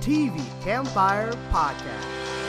TV Campfire Podcast.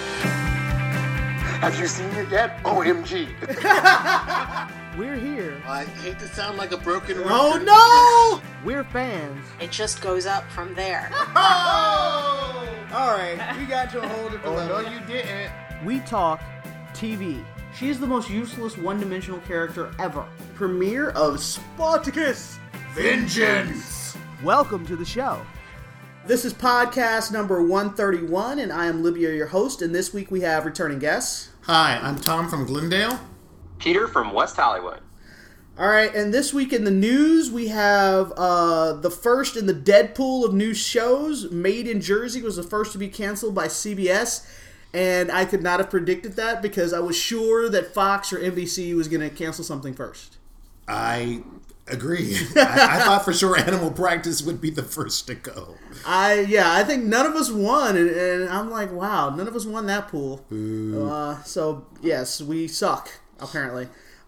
Have you seen it yet? OMG. We're here. I hate to sound like a broken record. Oh no! We're fans. It just goes up from there. Oh! Alright, we got you a hold of the Oh, no, level. you didn't. We talk TV. She is the most useless one-dimensional character ever. Premiere of Spartacus Vengeance! Welcome to the show. This is podcast number 131, and I am Libya, your host, and this week we have returning guests. Hi, I'm Tom from Glendale. Peter from West Hollywood. Alright, and this week in the news, we have the first in the Deadpool of new shows. Made in Jersey was the first to be canceled by CBS, and I could not have predicted that because I was sure that Fox or NBC was going to cancel something first. I agree. I thought for sure Animal Practice would be the first to go. I think none of us won, and I'm like, wow, none of us won that pool. So, yes, we suck, apparently.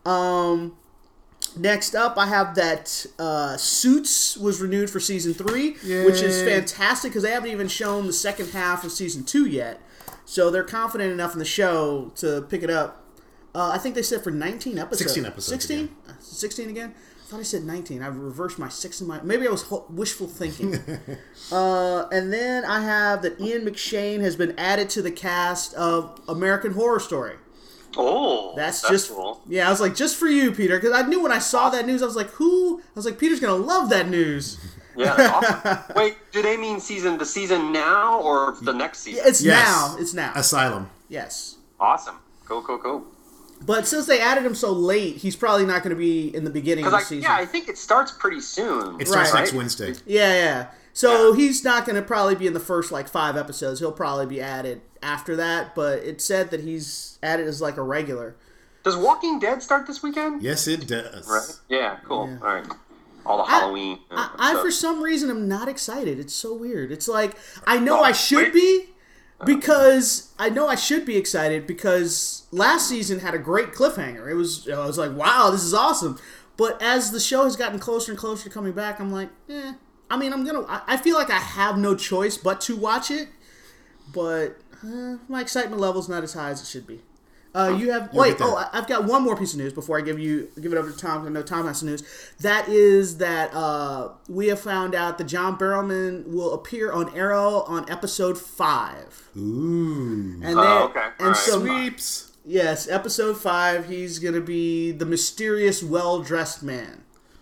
Next up, I have that Suits was renewed for Season 3, which is fantastic because they haven't even shown the second half of Season 2 yet. So they're confident enough in the show to pick it up. I think they said for 19 episodes. 16 episodes 16? again. 16 again? I thought I said 19. I reversed my 6 in my... Maybe I was wishful thinking. And then I have that Ian McShane has been added to the cast of American Horror Story. Oh, That's just cool. Yeah, I was like, just for you, Peter, because I knew when I saw that news, I was like, who? I was like, Peter's gonna love that news. Yeah, that's awesome. Wait, do they mean the season now or the next season? It's Yes. now. It's now. Asylum. Yes. Awesome. Cool. But since they added him so late, he's probably not going to be in the beginning of the season. I think it starts pretty soon. It starts Right. next Wednesday. Yeah. So he's not going to probably be in the first 5 episodes. He'll probably be added after that. But it said that he's added as like a regular. Does Walking Dead start this weekend? Yes, it does. Right. Yeah, cool. Yeah. All right. All the Halloween. I stuff. for some reason am not excited. It's so weird. It's like I know Oh, I should wait. be because I know I should be excited because last season had a great cliffhanger. I was like, wow, this is awesome. But as the show has gotten closer and closer to coming back, I'm like, I mean, I feel like I have no choice but to watch it. But my excitement level's not as high as it should be. You have get there. I've got one more piece of news before I give it over to Tom. I know Tom has some news. That is that we have found out that John Barrowman will appear on Arrow on episode 5. Ooh. And okay. and All right. so Sweeps. yes, episode 5. He's gonna be the mysterious, well-dressed man.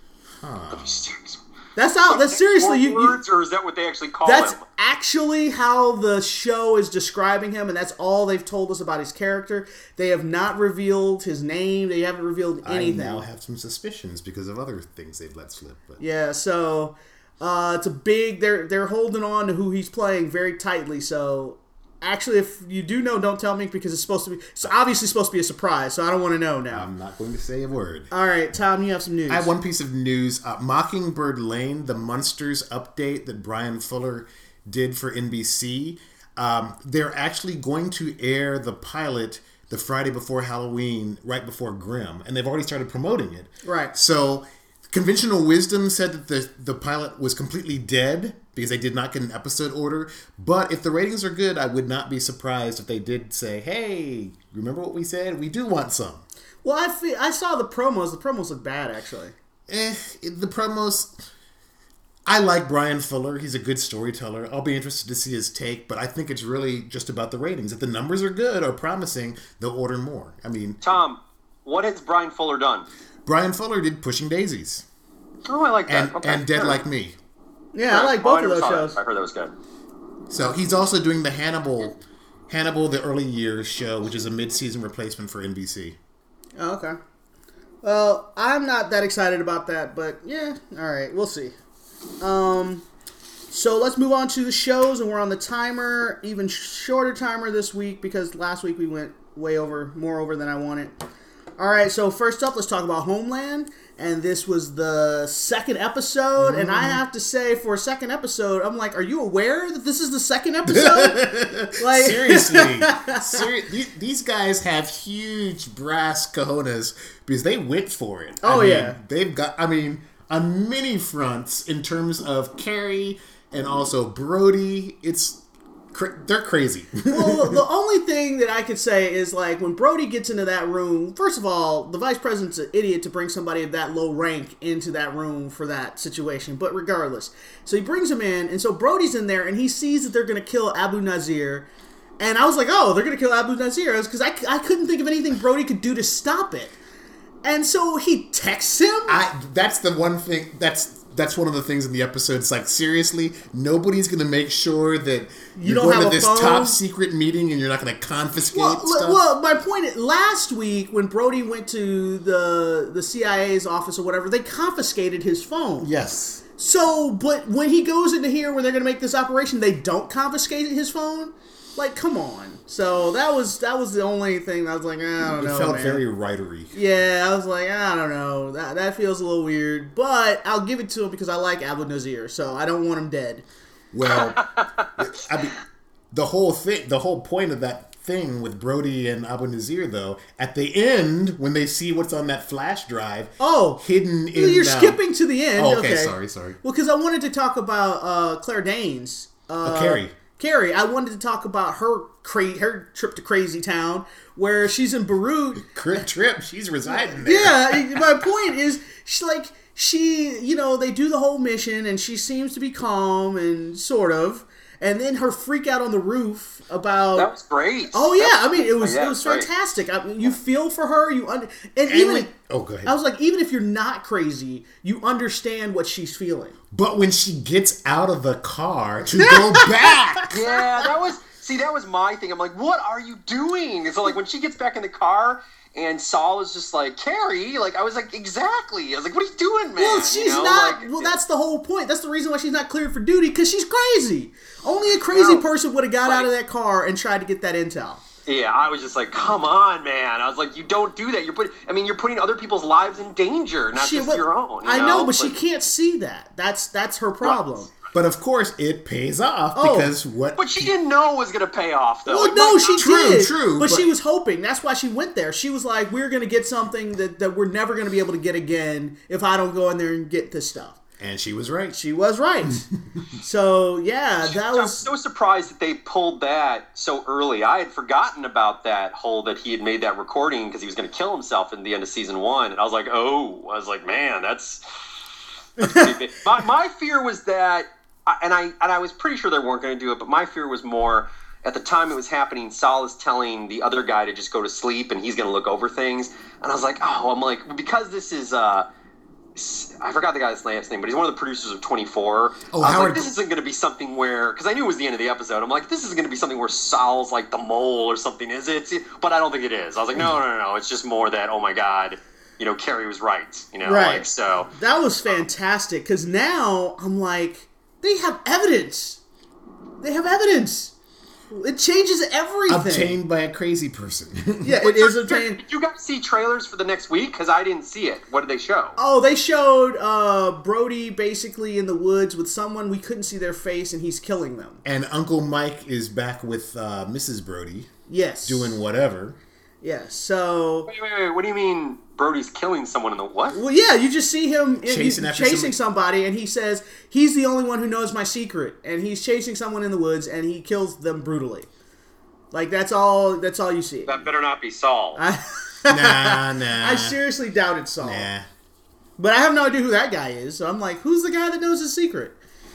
That's how. That's seriously you. Words, or is that what they actually call That's him? actually how the show is describing him, and that's all they've told us about his character. They have not revealed his name. They haven't revealed anything. I now have some suspicions because of other things they've let slip. But Yeah, so it's a big. They're holding on to who he's playing very tightly. So actually, if you do know, don't tell me because it's obviously supposed to be a surprise. So I don't want to know now. I'm not going to say a word. All right, Tom, you have some news. I have one piece of news. Mockingbird Lane, the Munsters update that Brian Fuller did for NBC. They're actually going to air the pilot the Friday before Halloween, right before Grimm, and they've already started promoting it. Right. So conventional wisdom said that the pilot was completely dead because they did not get an episode order. But if the ratings are good, I would not be surprised if they did say, hey, remember what we said? We do want some. Well, I saw the promos. The promos look bad, actually. The promos... I like Brian Fuller. He's a good storyteller. I'll be interested to see his take, but I think it's really just about the ratings. If the numbers are good or promising, they'll order more. I mean... Tom, what has Brian Fuller done? Brian Fuller did Pushing Daisies. Oh, I like that. And Dead Like Me. Yeah, I like both of never those saw that. shows. I heard that was good. So he's also doing the Hannibal, the early years show, which is a mid-season replacement for NBC. Oh, okay. Well, I'm not that excited about that, but yeah, all right, we'll see. So let's move on to the shows, and we're on the timer, even shorter timer this week because last week we went more over than I wanted. All right, so first up, let's talk about Homeland, and this was the second episode, and I have to say, for a second episode, I'm like, are you aware that this is the second episode? Seriously. These guys have huge brass cojones because they went for it. Yeah. They've got, on many fronts in terms of Carrie and also Brody, They're crazy. Well, the only thing that I could say is, like, when Brody gets into that room, first of all, the vice president's an idiot to bring somebody of that low rank into that room for that situation, but regardless. So he brings him in, and so Brody's in there, and he sees that they're going to kill Abu Nazir, and I was like, oh, they're going to kill Abu Nazir, because I couldn't think of anything Brody could do to stop it. And so he texts him? That's the one thing, that's one of the things in the episode. It's like, seriously, nobody's going to make sure that you're don't going have to a this phone? top secret meeting and you're not going to confiscate stuff. Well, my point is, last week when Brody went to the CIA's office or whatever, they confiscated his phone. Yes. So, but when he goes into here where they're going to make this operation, they don't confiscate his phone? Like, come on. So that was the only thing that I was like, I don't know, It felt man. very writery. Yeah, I was like, I don't know. That feels a little weird. But I'll give it to him because I like Abu Nazir, so I don't want him dead. Well, I mean, the whole point of that thing with Brody and Abu Nazir, though, at the end, when they see what's on that flash drive, hidden in... You're skipping to the end. Oh, okay, sorry. Well, because I wanted to talk about Claire Danes. Carrie. Carrie, I wanted to talk about her trip to Crazy Town, where she's in Beirut. Trip, she's residing there. Yeah, my point is, they do the whole mission, and she seems to be calm and sort of, and then her freak out on the roof about... That was great. Oh yeah, I mean, it was great. fantastic. I mean, you feel for her, go ahead. I was like, even if you're not crazy, you understand what she's feeling. But when she gets out of the car to go back... Yeah, that was my thing. I'm like, what are you doing? And so, like, when she gets back in the car and Saul is just like, Carrie, like, I was like, exactly. I was like, what are you doing, man? Well, she's that's the whole point. That's the reason why she's not cleared for duty, because she's crazy. Only a crazy person would have got out of that car and tried to get that intel. Yeah, I was just like, come on, man. I was like, you don't do that. You're putting other people's lives in danger, not just your own. I know, but she can't see that. That's her problem. Right. But of course, it pays off because what... But she didn't know it was going to pay off, though. Well, no, she did. True. But she was hoping. That's why she went there. She was like, we're going to get something that we're never going to be able to get again if I don't go in there and get this stuff. And she was right. She was right. So, yeah, that was... I'm so surprised that they pulled that so early. I had forgotten about that that he had made that recording because he was going to kill himself in the end of season 1. And I was like, man, that's pretty big. My fear was that... And I was pretty sure they weren't going to do it, but my fear was more, at the time it was happening, Saul is telling the other guy to just go to sleep and he's going to look over things. And I was like, because this is, I forgot the guy's last name, but he's one of the producers of 24. Oh, I was Howard. like, this isn't going to be something where, because I knew it was the end of the episode. I'm like, this isn't going to be something where Saul's like the mole or something, is it? But I don't think it is. I was like, no. It's just more that, oh my God, Carrie was right. Right. Like, so. That was fantastic, because now I'm like... They have evidence. It changes everything. Obtained by a crazy person. Yeah, it is obtained. Did you guys see trailers for the next week? Because I didn't see it. What did they show? Oh, they showed Brody basically in the woods with someone we couldn't see their face, and he's killing them. And Uncle Mike is back with Mrs. Brody. Yes. Doing whatever. Yes, so... Wait. What do you mean Brody's killing someone in the what? Well, yeah, you just see him Chasing somebody, and he says he's the only one who knows my secret, and he's chasing someone in the woods, and he kills them brutally. Like, that's all you see. That better not be Saul. Nah. I seriously doubt it's Saul. Nah. But I have no idea who that guy is, so I'm like, who's the guy that knows his secret?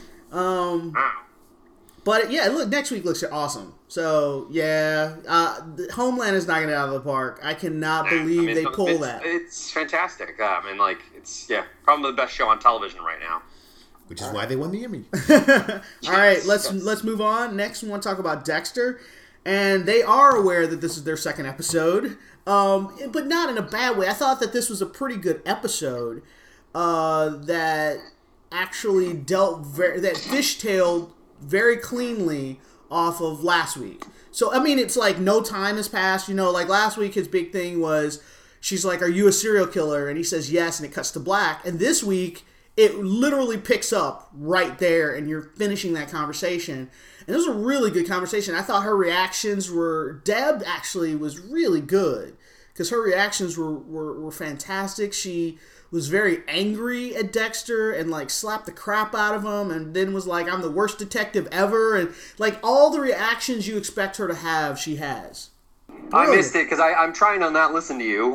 But yeah, look, next week looks awesome. So yeah, Homeland is knocking it out of the park. I cannot believe they pull that. It's fantastic. It's probably the best show on television right now. Which is why they won the Emmy. All right, let's move on. Next, we want to talk about Dexter, and they are aware that this is their second episode, but not in a bad way. I thought that this was a pretty good episode that actually that fishtailed very cleanly off of last week. So, I mean, it's like no time has passed. Like last week, his big thing was, she's like, are you a serial killer? And he says yes, and it cuts to black. And this week, it literally picks up right there, and you're finishing that conversation. And it was a really good conversation. I thought her reactions Deb actually was really good, because her reactions were fantastic. She was very angry at Dexter and like slapped the crap out of him, and then was like, I'm the worst detective ever, and like all the reactions you expect her to have, she has. I missed it because I'm trying to not listen to you.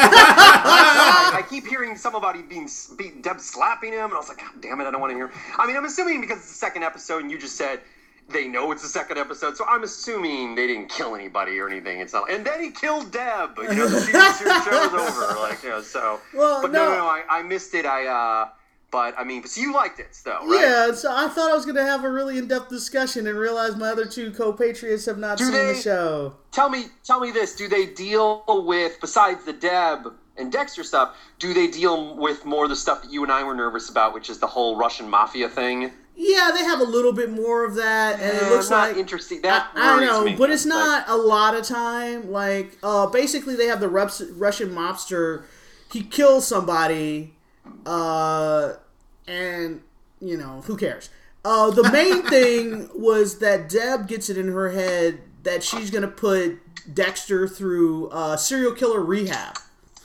I keep hearing somebody Deb slapping him, and I was like, God damn it, I don't want to hear. I mean, I'm assuming because it's the second episode, and you just said they know it's the second episode, so I'm assuming they didn't kill anybody or anything. It's not, and then he killed Deb. You know, the show's over. Like, you know, so. Well, but no, I missed it. But I mean, so you liked it, though, right? Yeah. So I thought I was going to have a really in-depth discussion, and realized my other two co-patriots have not seen the show. Tell me this: do they deal with, besides the Deb and Dexter stuff, do they deal with more of the stuff that you and I were nervous about, which is the whole Russian mafia thing? Yeah, they have a little bit more of that, and it looks not like interesting. That I worries know, me. but it's not a lot of time. Like, basically, they have the Russian mobster. He kills somebody, and you know, who cares? The main thing was that Deb gets it in her head that she's gonna put Dexter through serial killer rehab.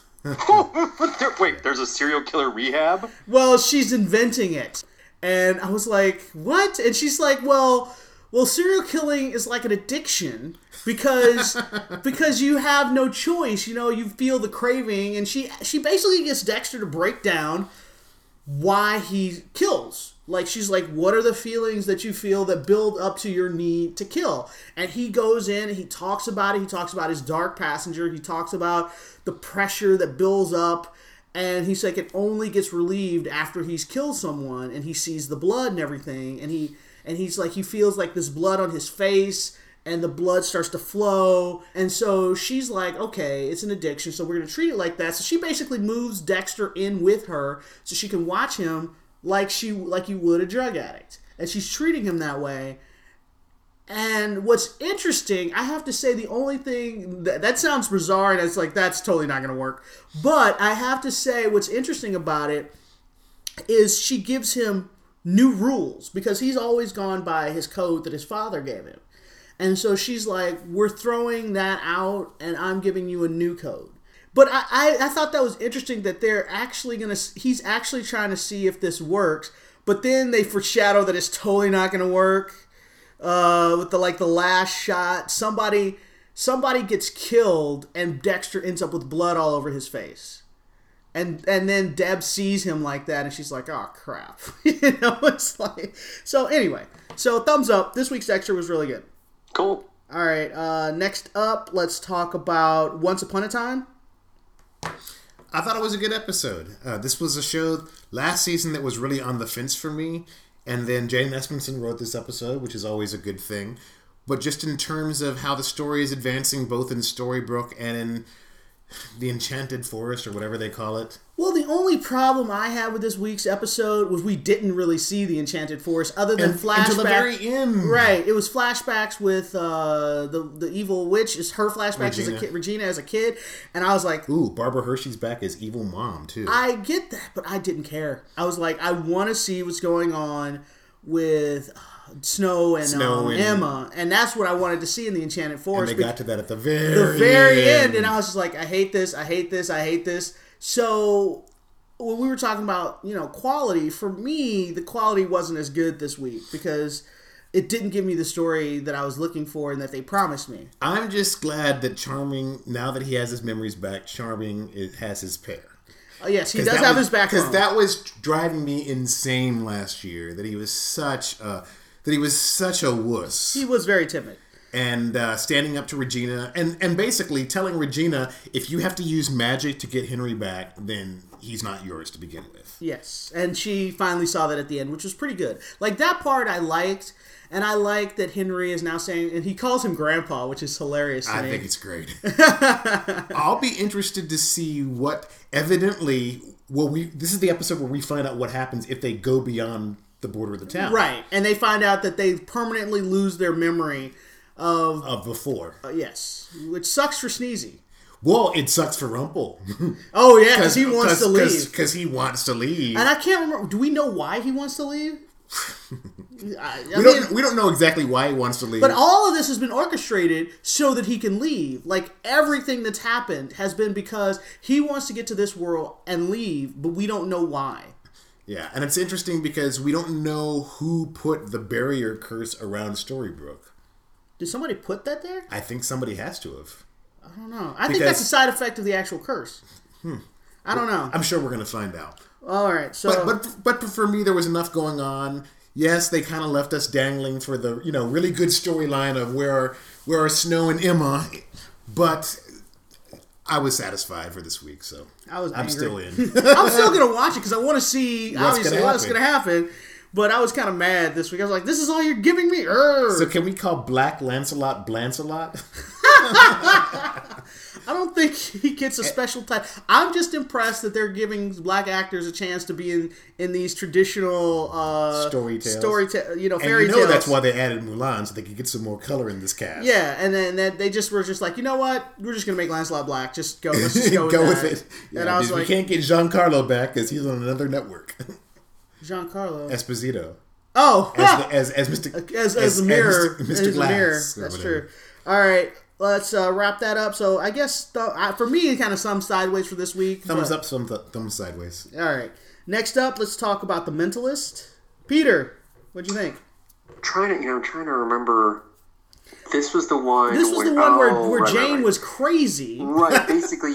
Wait, there's a serial killer rehab? Well, she's inventing it. And I was like, what? And she's like, well, serial killing is like an addiction because you have no choice. You know, you feel the craving. And she basically gets Dexter to break down why he kills. Like, she's like, what are the feelings that you feel that build up to your need to kill? And he goes in and he talks about it. He talks about his dark passenger. He talks about the pressure that builds up. And he's like, it only gets relieved after he's killed someone and he sees the blood and everything. And he's like, he feels like this blood on his face and the blood starts to flow. And so she's like, okay, it's an addiction, so we're going to treat it like that. So she basically moves Dexter in with her so she can watch him like you would a drug addict. And she's treating him that way. And what's interesting, I have to say, the only thing that sounds bizarre, and it's like, that's totally not going to work. But I have to say, what's interesting about it is she gives him new rules because he's always gone by his code that his father gave him. And so she's like, we're throwing that out, and I'm giving you a new code. But I thought that was interesting that he's actually trying to see if this works. But then they foreshadow that it's totally not going to work. With the last shot, somebody gets killed and Dexter ends up with blood all over his face, and then Deb sees him like that and she's like, oh crap. You know, it's like, so anyway, so thumbs up. This week's Dexter was really good. Cool. All right, next up, let's talk about Once Upon a Time. I thought it was a good episode. This was a show last season that was really on the fence for me. And then Jane Espenson wrote this episode, which is always a good thing. But just in terms of how the story is advancing, both in Storybrooke and in the Enchanted Forest, or whatever they call it. Well, the only problem I had with this week's episode was we didn't really see the Enchanted Forest, other than flashbacks. Until the very end. Right. It was flashbacks with the evil witch. Is her flashbacks Regina. as a kid, Regina as a kid. And I was like... Ooh, Barbara Hershey's back as evil mom, too. I get that, but I didn't care. I was like, I want to see what's going on with Snow and Emma. And that's what I wanted to see in the Enchanted Forest. And they got to that at the very end. And I was just like, I hate this, I hate this, I hate this. So when we were talking about, you know, quality, for me, the quality wasn't as good this week because it didn't give me the story that I was looking for and that they promised me. I'm just glad that Charming, now that he has his memories back, Charming has his pair. Yes, he does have his backbone. Because that was driving me insane last year, that he was such a wuss. He was very timid. And standing up to Regina, and basically telling Regina, if you have to use magic to get Henry back, then he's not yours to begin with. Yes, and she finally saw that at the end, which was pretty good. Like, that part I liked, and I like that Henry is now saying, and he calls him Grandpa, which is hilarious to me. I think it's great. I'll be interested to see what, evidently, this is the episode where we find out what happens if they go beyond the border of the town. Right, and they find out that they permanently lose their memory of before. Yes, which sucks for Sneezy. Well, it sucks for Rumple. Oh, yeah, because he wants to leave. Because he wants to leave. And I can't remember, do we know why he wants to leave? We don't know exactly why he wants to leave. But all of this has been orchestrated so that he can leave. Like, everything that's happened has been because he wants to get to this world and leave, but we don't know why. Yeah, and it's interesting because we don't know who put the barrier curse around Storybrooke. Did somebody put that there? I think somebody has to have. I don't know. I think that's a side effect of the actual curse. I don't know. I'm sure we're going to find out. All right, so... But for me, there was enough going on. Yes, they kind of left us dangling for the really good storyline of where are Snow and Emma, but I was satisfied for this week, so I'm still in. I'm still going to watch it because I want to see what's going to happen. But I was kind of mad this week. I was like, this is all you're giving me? So can we call Black Lancelot Blancelot? I don't think he gets a special title. I'm just impressed that they're giving black actors a chance to be in these traditional fairy tales. That's why they added Mulan, so they could get some more color in this cast. Yeah, and then they just were just like, you know what? We're just gonna make Lancelot black. Just go. Let's just go with it. Yeah, and I was like, we can't get Giancarlo back because he's on another network. Giancarlo Esposito. Oh, as Mr. as the mirror. Mr. Glass. That's true. All right. Let's wrap that up. So I guess for me, kind of some sideways for this week. Thumbs up, thumbs sideways. All right. Next up, let's talk about The Mentalist. Peter, what'd you think? I'm trying to remember. This was the one. This was the one where Jane was crazy. Right. Basically,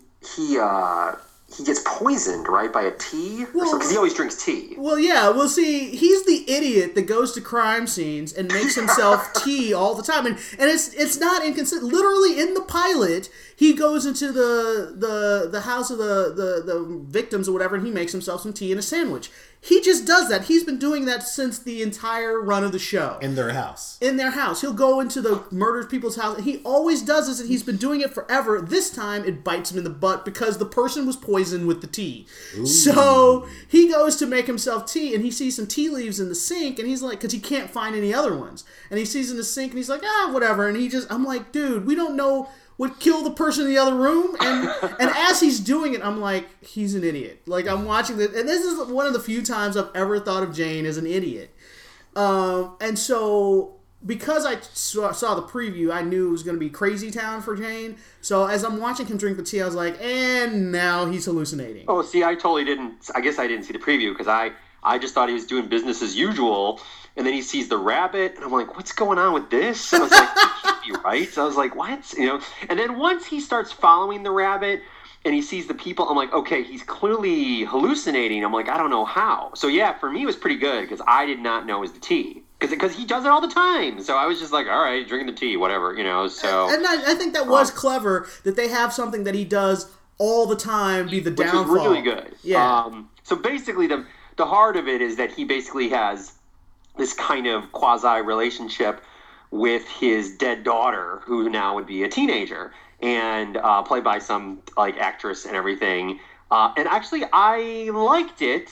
he gets poisoned, right, by a tea? Because he always drinks tea. Well, yeah. Well, see, he's the idiot that goes to crime scenes and makes himself tea all the time. And it's not inconsistent. Literally, in the pilot, he goes into the house of the victims or whatever, and he makes himself some tea and a sandwich. He just does that. He's been doing that since the entire run of the show. In their house. He'll go into the murdered people's house. He always does this, and he's been doing it forever. This time, it bites him in the butt because the person was poisoned with the tea. Ooh. So he goes to make himself tea, and he sees some tea leaves in the sink, and he's like, because he can't find any other ones. And he sees in the sink, and he's like, whatever. And I'm like, dude, we don't know what killed the person in the other room. And as he's doing it, I'm like, he's an idiot. Like, I'm watching this, and this is one of the few times I've ever thought of Jane as an idiot. And so, because I saw the preview, I knew it was going to be Crazy Town for Jane. So as I'm watching him drink the tea, I was like, and now he's hallucinating. Oh, see, I guess I didn't see the preview, because I just thought he was doing business as usual. And then he sees the rabbit, and I'm like, what's going on with this? I was like, that can't be right. So I was like, what? And then once he starts following the rabbit and he sees the people, I'm like, okay, he's clearly hallucinating. I'm like, I don't know how. So yeah, for me it was pretty good because I did not know it was the tea. Because he does it all the time. So I was just like, all right, drinking the tea, whatever, so. And I think that was clever that they have something that he does all the time be the downfall. Which was really good. Yeah. So basically the heart of it is that he basically has this kind of quasi-relationship with his dead daughter, who now would be a teenager, and played by some actress and everything. And actually, I liked it.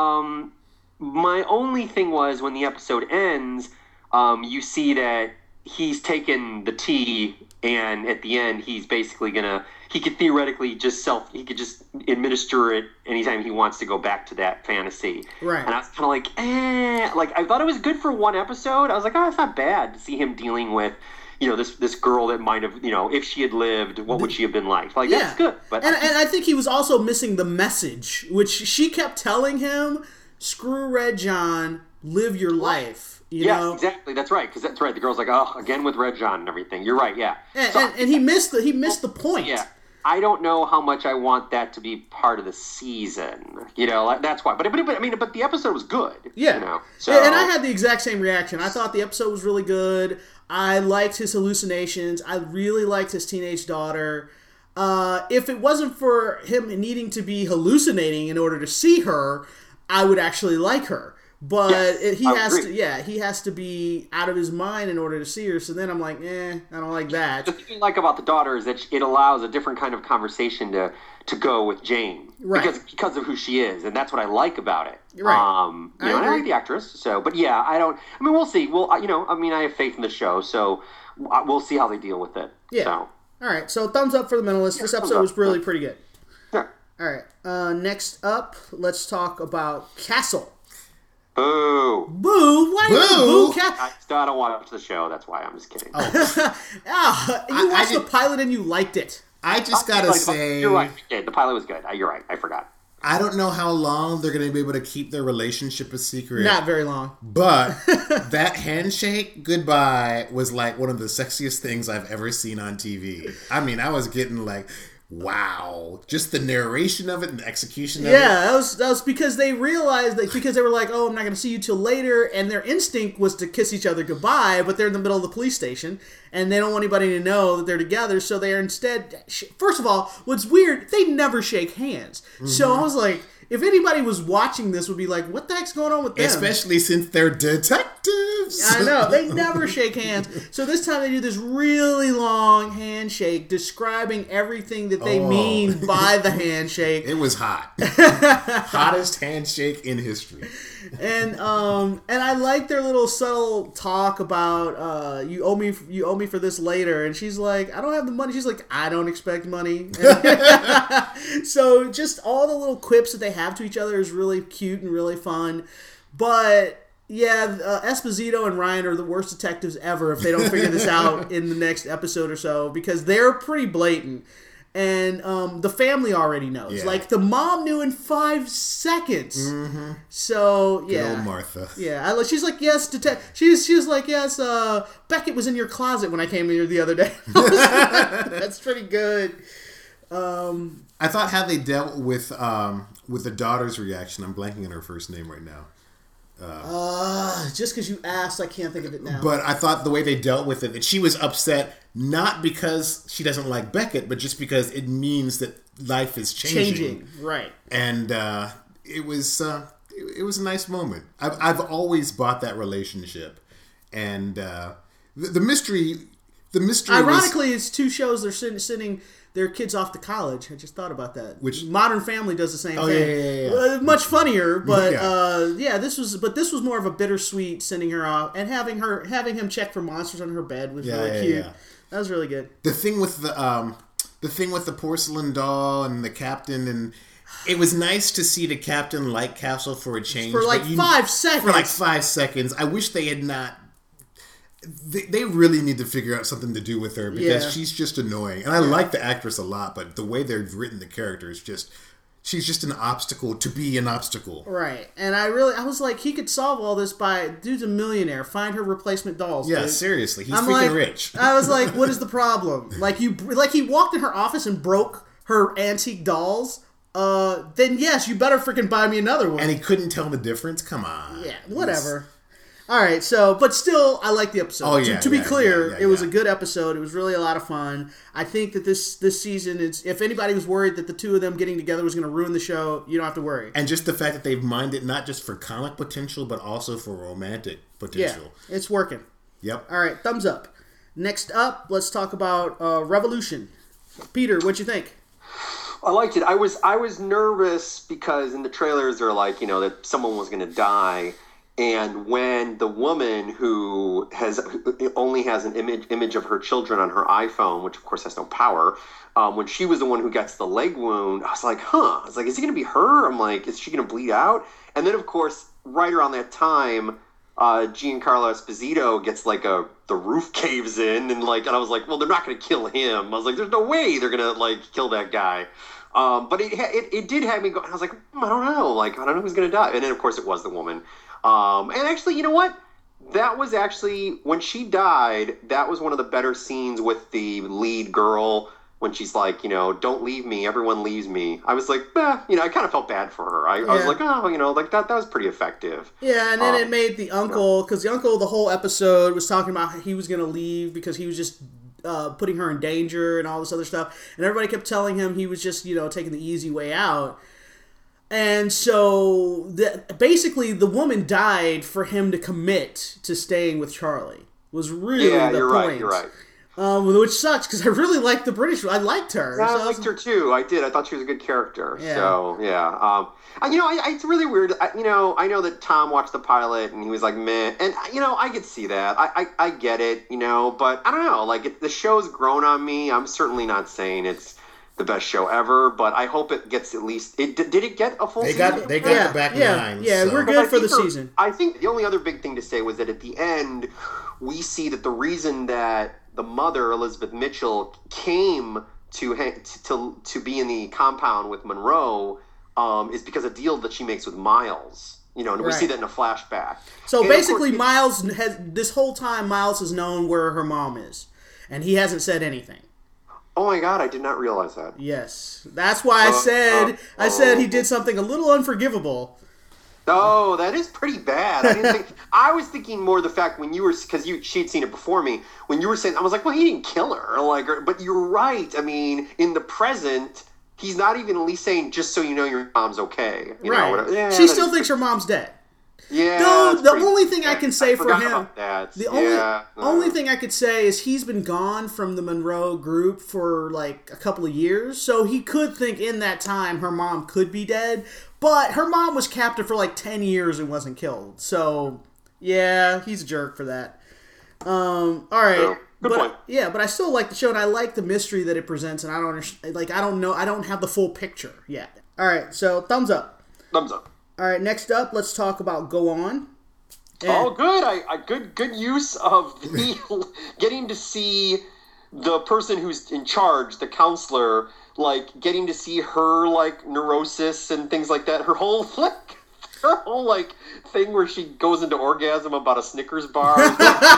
My only thing was when the episode ends, you see that he's taken the tea, and at the end, he's basically he could theoretically just administer it anytime he wants to go back to that fantasy. Right. And I was kind of like, I thought it was good for one episode. I was like, it's not bad to see him dealing with, this girl that might have, if she had lived, what would she have been like? That's good. But and I think he was also missing the message, which she kept telling him, screw Red John, live your life. Yes, exactly. That's right. Because that's right. The girl's like, oh, again with Red John and everything. You're right. Yeah. And he missed the point. Yeah. I don't know how much I want that to be part of the season. That's why. But the episode was good. Yeah. So. And I had the exact same reaction. I thought the episode was really good. I liked his hallucinations. I really liked his teenage daughter. If it wasn't for him needing to be hallucinating in order to see her, I would actually like her. But he has to be out of his mind in order to see her. So then I'm like, I don't like that. The thing I like about the daughter is that it allows a different kind of conversation to go with Jane, right? Because of who she is, and that's what I like about it. Right. And I like the actress. So, but yeah, we'll see. I have faith in the show, so we'll see how they deal with it. Yeah. So. All right. So thumbs up for The Mentalist. This episode was really pretty good. Yeah. All right. Next up, let's talk about Castle. Boo. Boo! Why Boo? boo? Cat? I still don't watch the show. That's why I'm just kidding. You watched the pilot and you liked it. I just gotta say, you're right. Yeah, the pilot was good. You're right. I forgot. I don't know how long they're going to be able to keep their relationship a secret. Not very long. But that handshake goodbye was like one of the sexiest things I've ever seen on TV. I mean, I was getting like, wow. Just the narration of it and the execution of it. Yeah, that was because they realized that because they were like, oh, I'm not going to see you till later, and their instinct was to kiss each other goodbye, but they're in the middle of the police station, and they don't want anybody to know that they're together, so they are instead... First of all, what's weird, they never shake hands. Mm-hmm. So I was like, if anybody was watching this, would be like, what the heck's going on with them? Especially since they're detectives. I know. They never shake hands. So this time they do this really long handshake describing everything that they mean by the handshake. It was hot. Hottest handshake in history. And I like their little subtle talk about you owe me for this later, and she's like, I don't have the money. She's like, I don't expect money. So just all the little quips that they have to each other is really cute and really fun. But yeah, Esposito and Ryan are the worst detectives ever if they don't figure this out in the next episode or so, because they're pretty blatant. And the family already knows. Yeah. Like, the mom knew in 5 seconds. Mm-hmm. So, yeah. Good old Martha. Yeah. She's like, yes, she was like, yes, Beckett was in your closet when I came here the other day. That's pretty good. I thought how they dealt with the daughter's reaction. I'm blanking on her first name right now. Just because you asked, I can't think of it now. But I thought the way they dealt with it, that she was upset not because she doesn't like Beckett, but just because it means that life is changing. Right. And it was a nice moment. I've always bought that relationship, and the mystery. Ironically, it's two shows they're sending their kids off to college. I just thought about that. Which Modern Family does the same thing. Yeah. Much funnier, but this was more of a bittersweet sending her off and having him check for monsters on her bed was really cute. Yeah. That was really good. The thing with the porcelain doll and the captain, and it was nice to see the captain like Castle for a change for like 5 seconds. For like 5 seconds, I wish they had not. They really need to figure out something to do with her because she's just annoying. And I like the actress a lot, but the way they've written the character is just... She's just an obstacle to be an obstacle. Right. And I was like, he could solve all this by... Dude's a millionaire. Find her replacement dolls. Yeah, dude. seriously. He's rich. I was like, what is the problem? Like he walked in her office and broke her antique dolls. Then yes, you better freaking buy me another one. And he couldn't tell the difference? Come on. Yeah, whatever. All right, so, but still, I like the episode. Oh, yeah, to be clear, it was a good episode. It was really a lot of fun. I think that this season, if anybody was worried that the two of them getting together was going to ruin the show, you don't have to worry. And just the fact that they've mined it not just for comic potential, but also for romantic potential. Yeah, it's working. Yep. All right, thumbs up. Next up, let's talk about Revolution. Peter, what'd you think? I liked it. I was nervous because in the trailers they're like, that someone was going to die. And when the woman who only has an image of her children on her iPhone, which of course has no power, when she was the one who gets the leg wound, I was like, I was like, is it going to be her? I'm like, is she going to bleed out? And then of course, right around that time, Giancarlo Esposito gets like the roof caves in, and I was like, well, they're not going to kill him. I was like, there's no way they're going to kill that guy. But it did have me go. I was like, I don't know. I don't know who's going to die. And then of course it was the woman. And actually, you know what? That was actually, when she died, that was one of the better scenes with the lead girl when she's like, don't leave me, everyone leaves me. I was like, I kind of felt bad for her. I was like, that was pretty effective. Yeah, and then it made the uncle, because the uncle the whole episode was talking about how he was going to leave because he was just putting her in danger and all this other stuff. And everybody kept telling him he was just, taking the easy way out. And so, basically, the woman died for him to commit to staying with Charlie. Was really the point. Right, you're right. Which sucks, because I really liked the British. I liked her. Yeah, I liked her, too. I did. I thought she was a good character. Yeah. So, yeah. It's really weird. I know that Tom watched the pilot, and he was like, meh. And, I could see that. I get it, but I don't know. The show's grown on me. I'm certainly not saying it's the best show ever, but I hope it gets at least. Did it get a full season? They got the back nine. Yeah, so. we're good for the season. I think the only other big thing to say was that at the end, we see that the reason that the mother, Elizabeth Mitchell, came to be in the compound with Monroe is because of a deal that she makes with Miles. You know, and we see that in a flashback. So and basically, Miles has this whole time. Miles has known where her mom is, and he hasn't said anything. Oh my God! I did not realize that. Yes, that's why I said he did something a little unforgivable. Oh, that is pretty bad. I didn't think. I was thinking more the fact when you were because she'd seen it before me. When you were saying, I was like, well, he didn't kill her. But you're right. I mean, in the present, he's not even at least saying, just so you know, your mom's okay. You know, yeah, she still thinks her mom's dead. Yeah. No, the only thing I can say for him, the only thing I could say is he's been gone from the Monroe group for like a couple of years, so he could think in that time her mom could be dead. But her mom was captive for like 10 years and wasn't killed. So, yeah, he's a jerk for that. All right. Yeah, good point. Yeah, but I still like the show, and I like the mystery that it presents, and I don't understand. Like, I don't know. I don't have the full picture yet. All right, so thumbs up. Thumbs up. All right, next up, let's talk about Go On. And good. Good use of the getting to see the person who's in charge, the counselor, like getting to see her like neurosis and things like that. Her whole thing where she goes into orgasm about a Snickers bar. It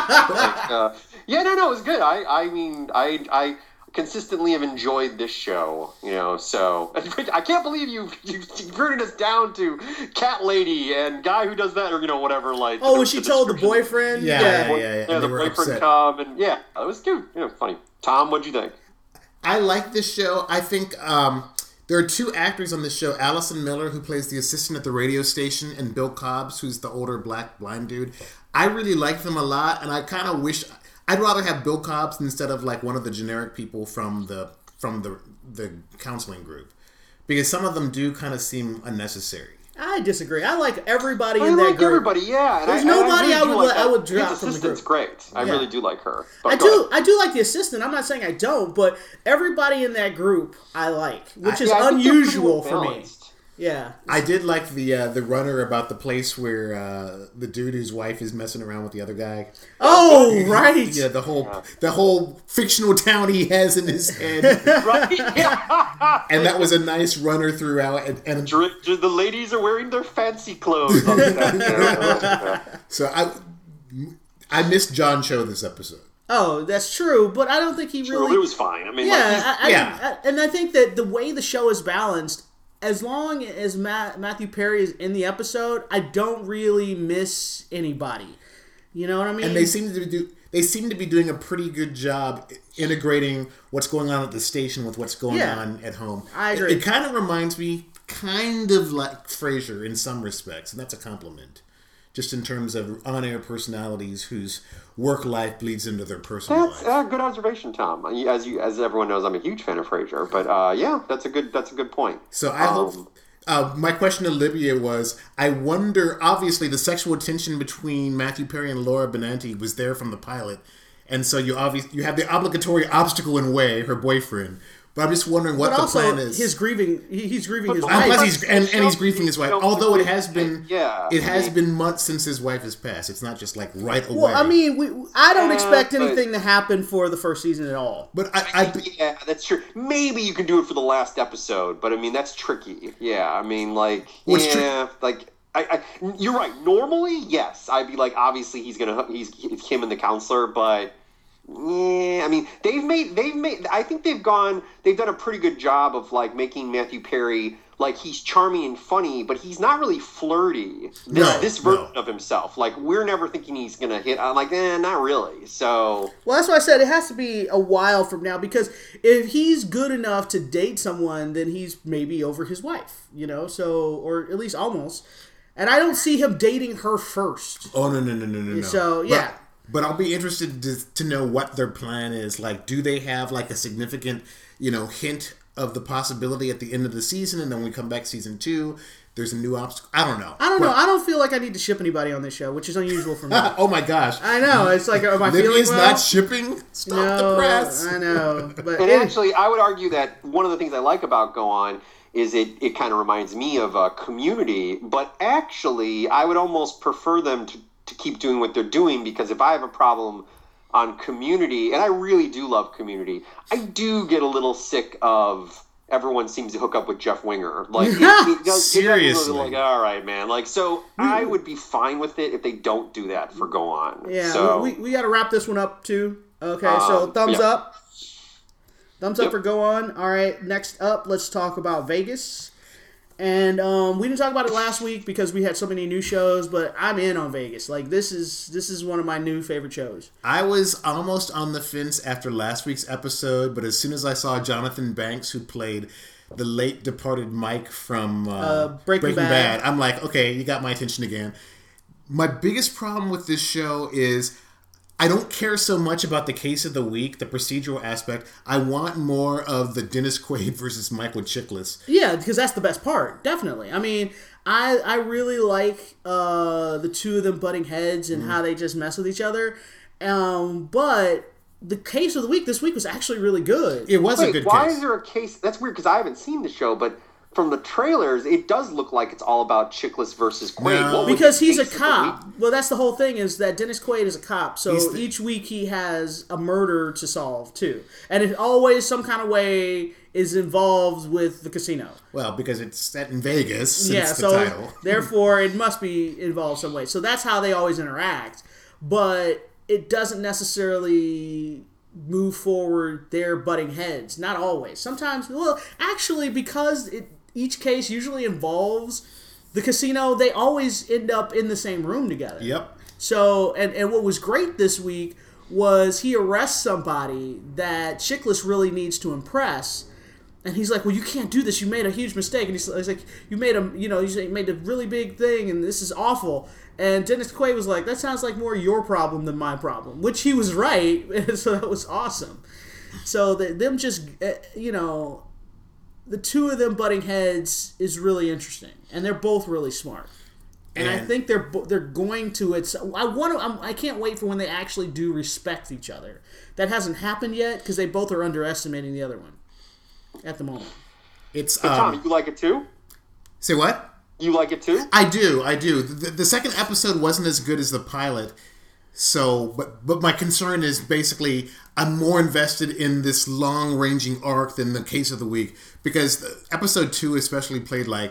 was good. I mean, I consistently have enjoyed this show, you know, so I can't believe you've rooted us down to Cat Lady and guy who does that, or, you know, whatever, like... Oh, when she told the boyfriend? Yeah, the boyfriend come, and it was cute, you know, funny. Tom, what'd you think? I like this show. I think there are two actors on this show, Allison Miller, who plays the assistant at the radio station, and Bill Cobbs, who's the older black blind dude. I really like them a lot, and I kind of wish... I'd rather have Bill Cobbs instead of like one of the generic people from the counseling group, because some of them do kind of seem unnecessary. I disagree. I like everybody in that like group. Everybody, yeah. And There's nobody I would drop his from the assistant's group. Great. I really do like her. But I do like the assistant. I'm not saying I don't, but everybody in that group I like, which is unusual for me. Yeah, I did like the runner about the place where the dude whose wife is messing around with the other guy. Oh, right. Yeah, the whole fictional town he has in his head. Right. And that was a nice runner throughout. And the ladies are wearing their fancy clothes. So I missed John Cho this episode. Oh, that's true, but I don't think he really. It was fine. I mean, and I think that the way the show is balanced. As long as Matthew Perry is in the episode, I don't really miss anybody. You know what I mean? And they seem to be doing a pretty good job integrating what's going on at the station with what's going on at home. I agree. It kind of reminds me kind of like Frasier in some respects, and that's a compliment. Just in terms of on-air personalities whose work life bleeds into their personal life. That's a good observation, Tom. As everyone knows, I'm a huge fan of Frasier, but that's a good point. So I hope. My question to Libya was: I wonder. Obviously, the sexual tension between Matthew Perry and Laura Benanti was there from the pilot, and so you have the obligatory obstacle in way, her boyfriend. But I'm just wondering what the plan is. He's grieving his wife. Plus he's grieving his wife. Although it has been months since his wife has passed. It's not just like right away. Well, I mean, I don't expect anything to happen for the first season at all. But yeah, that's true. Maybe you can do it for the last episode, but I mean that's tricky. Yeah, I mean you're right. Normally, yes, I'd be like, obviously he's him and the counselor, but. Yeah, I mean they've made I think they've done a pretty good job of like making Matthew Perry like he's charming and funny, but he's not really flirty. This version of himself, like we're never thinking he's gonna hit. I'm like, not really. So well, that's why I said it has to be a while from now, because if he's good enough to date someone, then he's maybe over his wife, you know. So or at least almost. And I don't see him dating her first. Oh no. So yeah. But I'll be interested to know what their plan is. Like, do they have like a significant, hint of the possibility at the end of the season, and then we come back season 2, there's a new obstacle. I don't know. I don't know. I don't feel like I need to ship anybody on this show, which is unusual for me. Oh my gosh. I know. It's like, am I feeling Libby's well? not shipping? Stop No, the press. I know. But And actually, I would argue that one of the things I like about Go On is it kind of reminds me of a Community, but actually, I would almost prefer them to keep doing what they're doing, because if I have a problem on Community, and I really do love Community, I do get a little sick of everyone seems to hook up with Jeff Winger. Like, it does Seriously. like, all right, man. Like, so I would be fine with it if they don't do that for Go On. yeah, So, we got to wrap this one up too. Okay, so thumbs yeah. up. Thumbs up Yep. for Go On. All right, next up, let's talk about Vegas. And we didn't talk about it last week because we had so many new shows, but I'm in on Vegas. Like, this is one of my new favorite shows. I was almost on the fence after last week's episode, but as soon as I saw Jonathan Banks, who played the late departed Mike from Breaking Bad, I'm like, okay, you got my attention again. My biggest problem with this show is I don't care so much about the case of the week, the procedural aspect. I want more of the Dennis Quaid versus Michael Chiklis. Yeah, because that's the best part, definitely. I mean, I really like the two of them butting heads and how they just mess with each other. But the case of the week this week was actually really good. It was a wait, good why case. is there a case? That's weird because I haven't seen the show, but from the trailers, it does look like it's all about Chiklis versus Quaid. No. What was Because the he's a case of the cop. week? Well, that's the whole thing, is that Dennis Quaid is a cop. So He's the- each week he has a murder to solve, too. And it always, some kind of way, is involved with the casino. Well, because it's set in Vegas, since Yeah, the so title. therefore it must be involved some way. So that's how they always interact. But it doesn't necessarily move forward their butting heads. Not always. Sometimes, well, actually, because each case usually involves the casino, they always end up in the same room together. Yep. So, and what was great this week was he arrests somebody that Chiklis really needs to impress. And he's like, well, you can't do this. You made a huge mistake. And he's like, you made you made a really big thing, and this is awful. And Dennis Quaid was like, that sounds like more your problem than my problem, which he was right. So that was awesome. So them just, the two of them butting heads is really interesting, and they're both really smart. And I think they're going to. I can't wait for when they actually do respect each other. That hasn't happened yet because they both are underestimating the other one at the moment. It's So, Tom, you like it too? say what? You like it too? I do. The second episode wasn't as good as the pilot, so but my concern is basically I'm more invested in this long-ranging arc than the case of the week, because episode 2 especially played like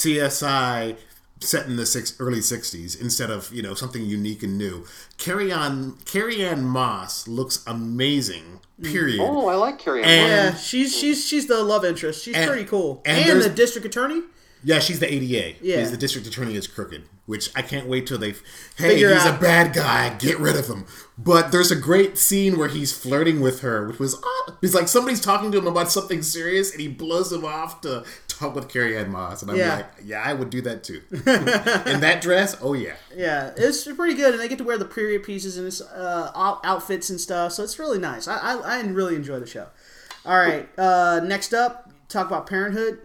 CSI set in the early 60s instead of something unique and new. Carrie Ann Moss looks amazing. Period. Oh, I like Carrie Ann And- Moss. Yeah, she's the love interest. She's pretty cool. and And there's- the district attorney. Yeah, she's the ADA. Yeah. Because the district attorney is crooked, which I can't wait till hey, Figure he's out. a bad guy, get rid of him. But there's a great scene where he's flirting with her, which was odd. He's like, somebody's talking to him about something serious, and he blows him off to talk with Carrie Ann Moss. And I'm Yeah. like, yeah, I would do that too. In that dress, oh yeah. Yeah, it's pretty good, and they get to wear the period pieces and his outfits and stuff, so it's really nice. I really enjoy the show. All right, next up, talk about Parenthood.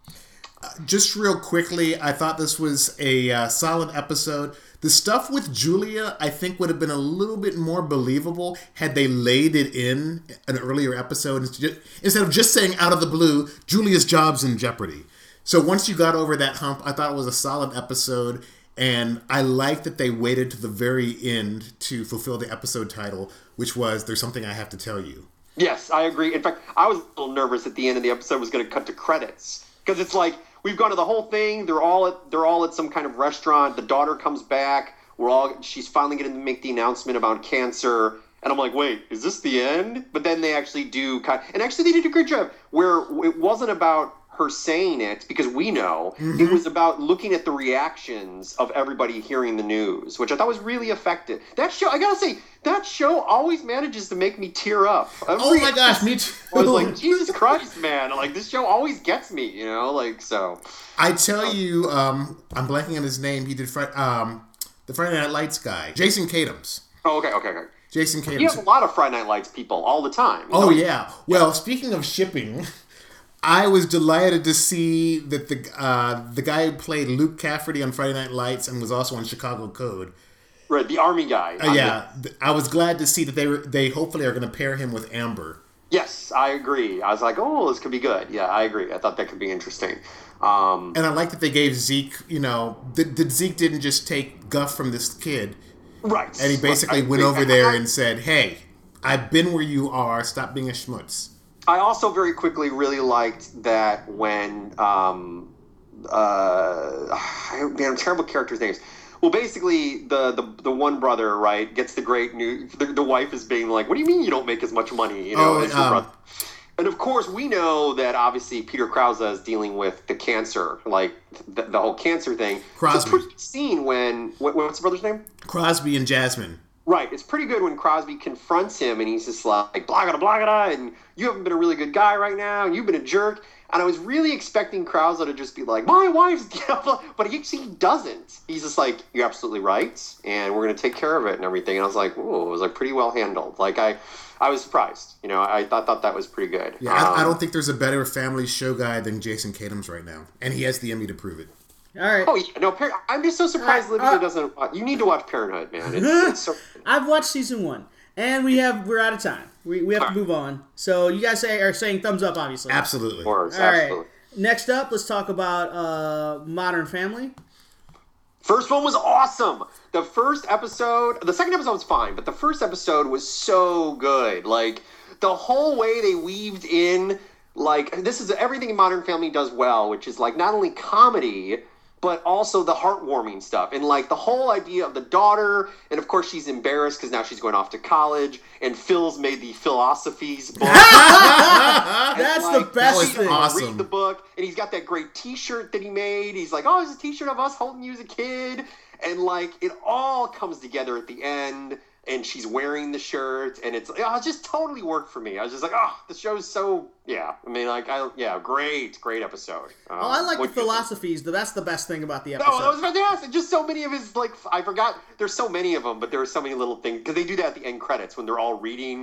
Just real quickly, I thought this was a solid episode. The stuff with Julia, I think, would have been a little bit more believable had they laid it in an earlier episode instead of just saying out of the blue, Julia's job's in jeopardy. So once you got over that hump, I thought it was a solid episode, and I like that they waited to the very end to fulfill the episode title, which was There's Something I Have to Tell You. Yes, I agree. In fact, I was a little nervous at the end of the episode was going to cut to credits because it's like we've gone to the whole thing. They're all at some kind of restaurant. The daughter comes back. She's finally going to make the announcement about cancer. And I'm like, wait, is this the end? But then they actually do and actually they did a great job where it wasn't about her saying it because we know it was about looking at the reactions of everybody hearing the news, which I thought was really effective. That show, I gotta say, that show always manages to make me tear up. Oh my gosh, me too. I was like, Jesus Christ, man! Like this show always gets me, so. I tell you, I'm blanking on his name. He did the Friday Night Lights guy, Jason Katims. Oh, okay. Jason Katims. He has a lot of Friday Night Lights people all the time. Oh yeah. Well, speaking of shipping, I was delighted to see that the guy who played Luke Cafferty on Friday Night Lights and was also on Chicago Code. Right, the army guy. I was glad to see that they hopefully are going to pair him with Amber. Yes, I agree. I was like, oh, this could be good. Yeah, I agree. I thought that could be interesting. And I like that they gave Zeke, that Zeke didn't just take guff from this kid. Right. And he basically went over there and said, hey, I've been where you are. Stop being a schmutz. I also very quickly really liked that when, man, I'm terrible characters' names. Well, basically, the one brother, right, gets the great news. The wife is being like, what do you mean you don't make as much money, as your brother? And, of course, we know that, obviously, Peter Krause is dealing with the cancer, like, the whole cancer thing. Crosby. It's a pretty good scene when, what's the brother's name? Crosby and Jasmine. Right. It's pretty good when Crosby confronts him, and he's just like, blah, and you haven't been a really good guy right now, and you've been a jerk. And I was really expecting Krause to just be like, my wife's... But he doesn't. He's just like, you're absolutely right, and we're going to take care of it and everything. And I was like, oh, it was like pretty well handled. Like, I was surprised. I thought that was pretty good. Yeah, I don't think there's a better family show guy than Jason Katims right now. And he has the Emmy to prove it. All right. Oh, yeah. No, I'm just so surprised Olivia doesn't... You need to watch Parenthood, man. It's so... I've watched season 1, and we're out of time. We have to move on. So you guys are saying thumbs up, obviously. Absolutely. Of course, All absolutely. right. Next up, let's talk about Modern Family. First one was awesome. The second episode was fine, but the first episode was so good. Like, the whole way they weaved in, like, this is everything Modern Family does well, which is, like, not only comedy, but also the heartwarming stuff. And, like, the whole idea of the daughter, and, of course, she's embarrassed because now she's going off to college, and Phil's made the philosophies book. That's the best thing. Awesome. Read the book, and he's got that great T-shirt that he made. He's like, oh, it's a T-shirt of us holding you as a kid. And, like, it all comes together at the end, and she's wearing the shirt, and it just totally worked for me. I was just like, oh, the show's so, yeah. I mean, like, great episode. I like the philosophies. That's the best thing about the episode. No, that was fantastic. Just so many of his, like, I forgot. There's so many of them, but there are so many little things. Because they do that at the end credits when they're all reading.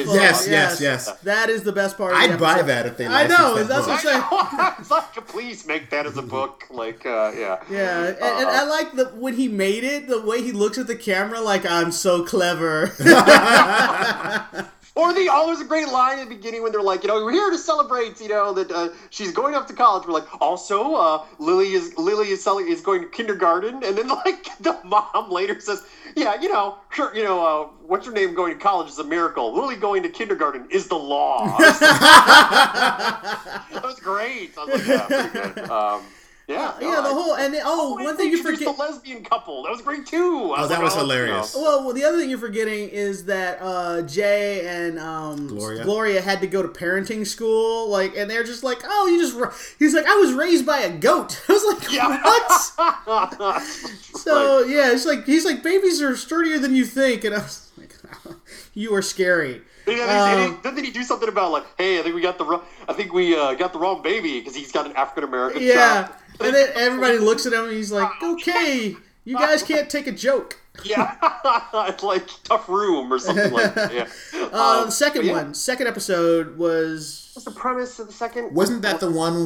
Yes. That is the best part of the I'd episode. buy that if they I know. licensed that That's what book. I'm saying. It's like, please make that as a book. Like, yeah. Yeah, and I like when he made it, the way he looks at the camera like, I'm so clever. Or there's a great line in the beginning when they're like, we're here to celebrate, that she's going off to college. We're like, also, Lily is going to kindergarten, and then like the mom later says, yeah, sure, what's her name going to college is a miracle. Lily going to kindergarten is the law. That was great. I was like, yeah, pretty good. One thing you forget, the lesbian couple, that was great too. That was hilarious. Well, the other thing you're forgetting is that Jay and Gloria had to go to parenting school, and they're just like, he's like, I was raised by a goat. I was like, what? So yeah, he's like, babies are sturdier than you think, and I was like, you are scary. Doesn't he do something about like, hey, I think we got the wrong baby because he's got an African American child. And then everybody looks at him and he's like, okay, you guys can't take a joke. Yeah, it's like Tough Room or something like that. Yeah. The second episode was... What's the premise of the second? Wasn't that the one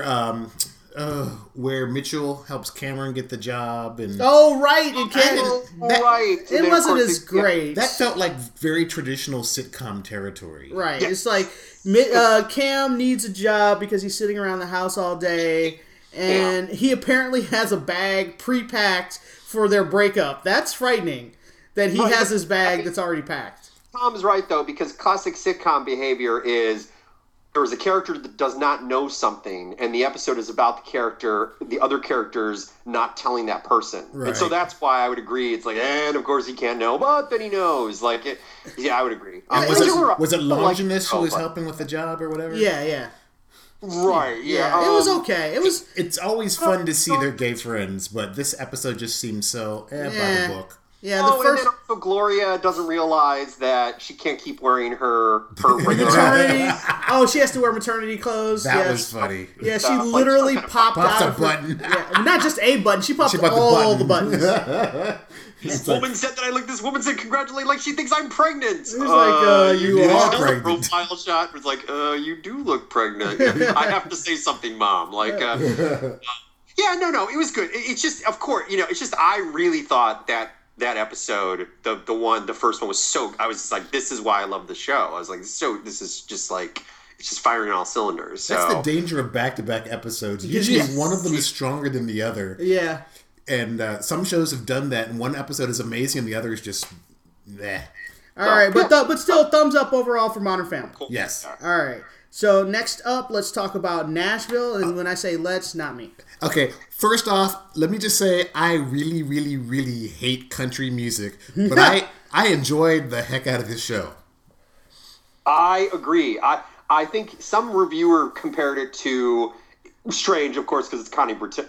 where Mitchell helps Cameron get the job? And oh, right. It wasn't as great. Yeah. That felt like very traditional sitcom territory. Right. Yes. It's like Cam needs a job because he's sitting around the house all day. And he apparently has a bag pre-packed for their breakup. That's frightening that he has his bag that's already packed. Tom's right, though, because classic sitcom behavior is there is a character that does not know something, and the episode is about the other characters not telling that person. Right. And so that's why I would agree. It's like, and of course he can't know, but then he knows. I would agree. Was it Longinus who was helping with the job or whatever? Yeah. Right, yeah. It was okay. It's always fun to see their gay friends, but this episode just seems so by the book. Yeah, Oh, the first and then also Gloria doesn't realize that she can't keep wearing her regular. maternity. Oh, she has to wear maternity clothes. That yeah. was funny. Yeah, she literally popped Pops out a of her- button. Yeah, not just a button. She popped popped the all button. the buttons. This woman said that I look. This woman said congratulate like she thinks I'm pregnant. It's like, you are pregnant. Profile shot was like, you do look pregnant. I have to say something, Mom. Like, yeah, no, it was good. It's just, of course, it's just I really thought that episode, the first one was so. I was just like, this is why I love the show. I was like, this is just like. It's just firing on all cylinders. So. That's the danger of back-to-back episodes. Usually one of them is stronger than the other. Yeah. And some shows have done that, and one episode is amazing, and the other is just meh. All right, but still, thumbs up overall for Modern Family. Yes. All right. So next up, let's talk about Nashville. And when I say let's, not me. Okay, first off, let me just say I really, really, really hate country music, but I enjoyed the heck out of this show. I agree. I think some reviewer compared it to strange, of course, because it's Connie Britton.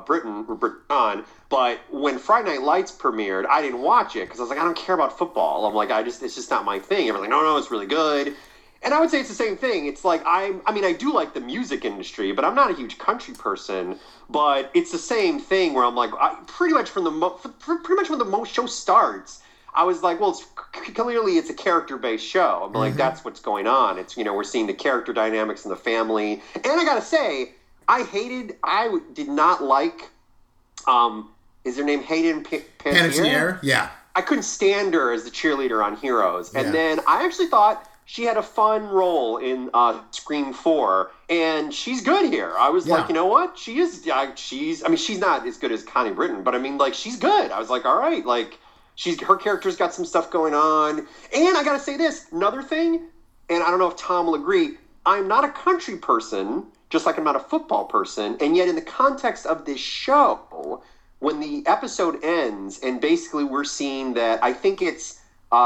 But when Friday Night Lights premiered, I didn't watch it because I was like, I don't care about football. I'm like, it's just not my thing. Everyone's like, no, it's really good. And I would say it's the same thing. It's like I do like the music industry, but I'm not a huge country person. But it's the same thing where I'm like, pretty much when the show starts, I was like, well, clearly it's a character-based show. I'm like, that's what's going on. It's we're seeing the character dynamics in the family, and I gotta say, I did not like. Is her name Hayden Panettiere? Yeah. I couldn't stand her as the cheerleader on Heroes, and then I actually thought she had a fun role in Scream 4, and she's good here. I was like, you know what? She is. She's not as good as Connie Britton, but she's good. I was like, all right, like her character's got some stuff going on, and I gotta say this another thing, and I don't know if Tom will agree. I'm not a country person, just like I'm not a football person, and yet in the context of this show, when the episode ends, and basically we're seeing that I think it's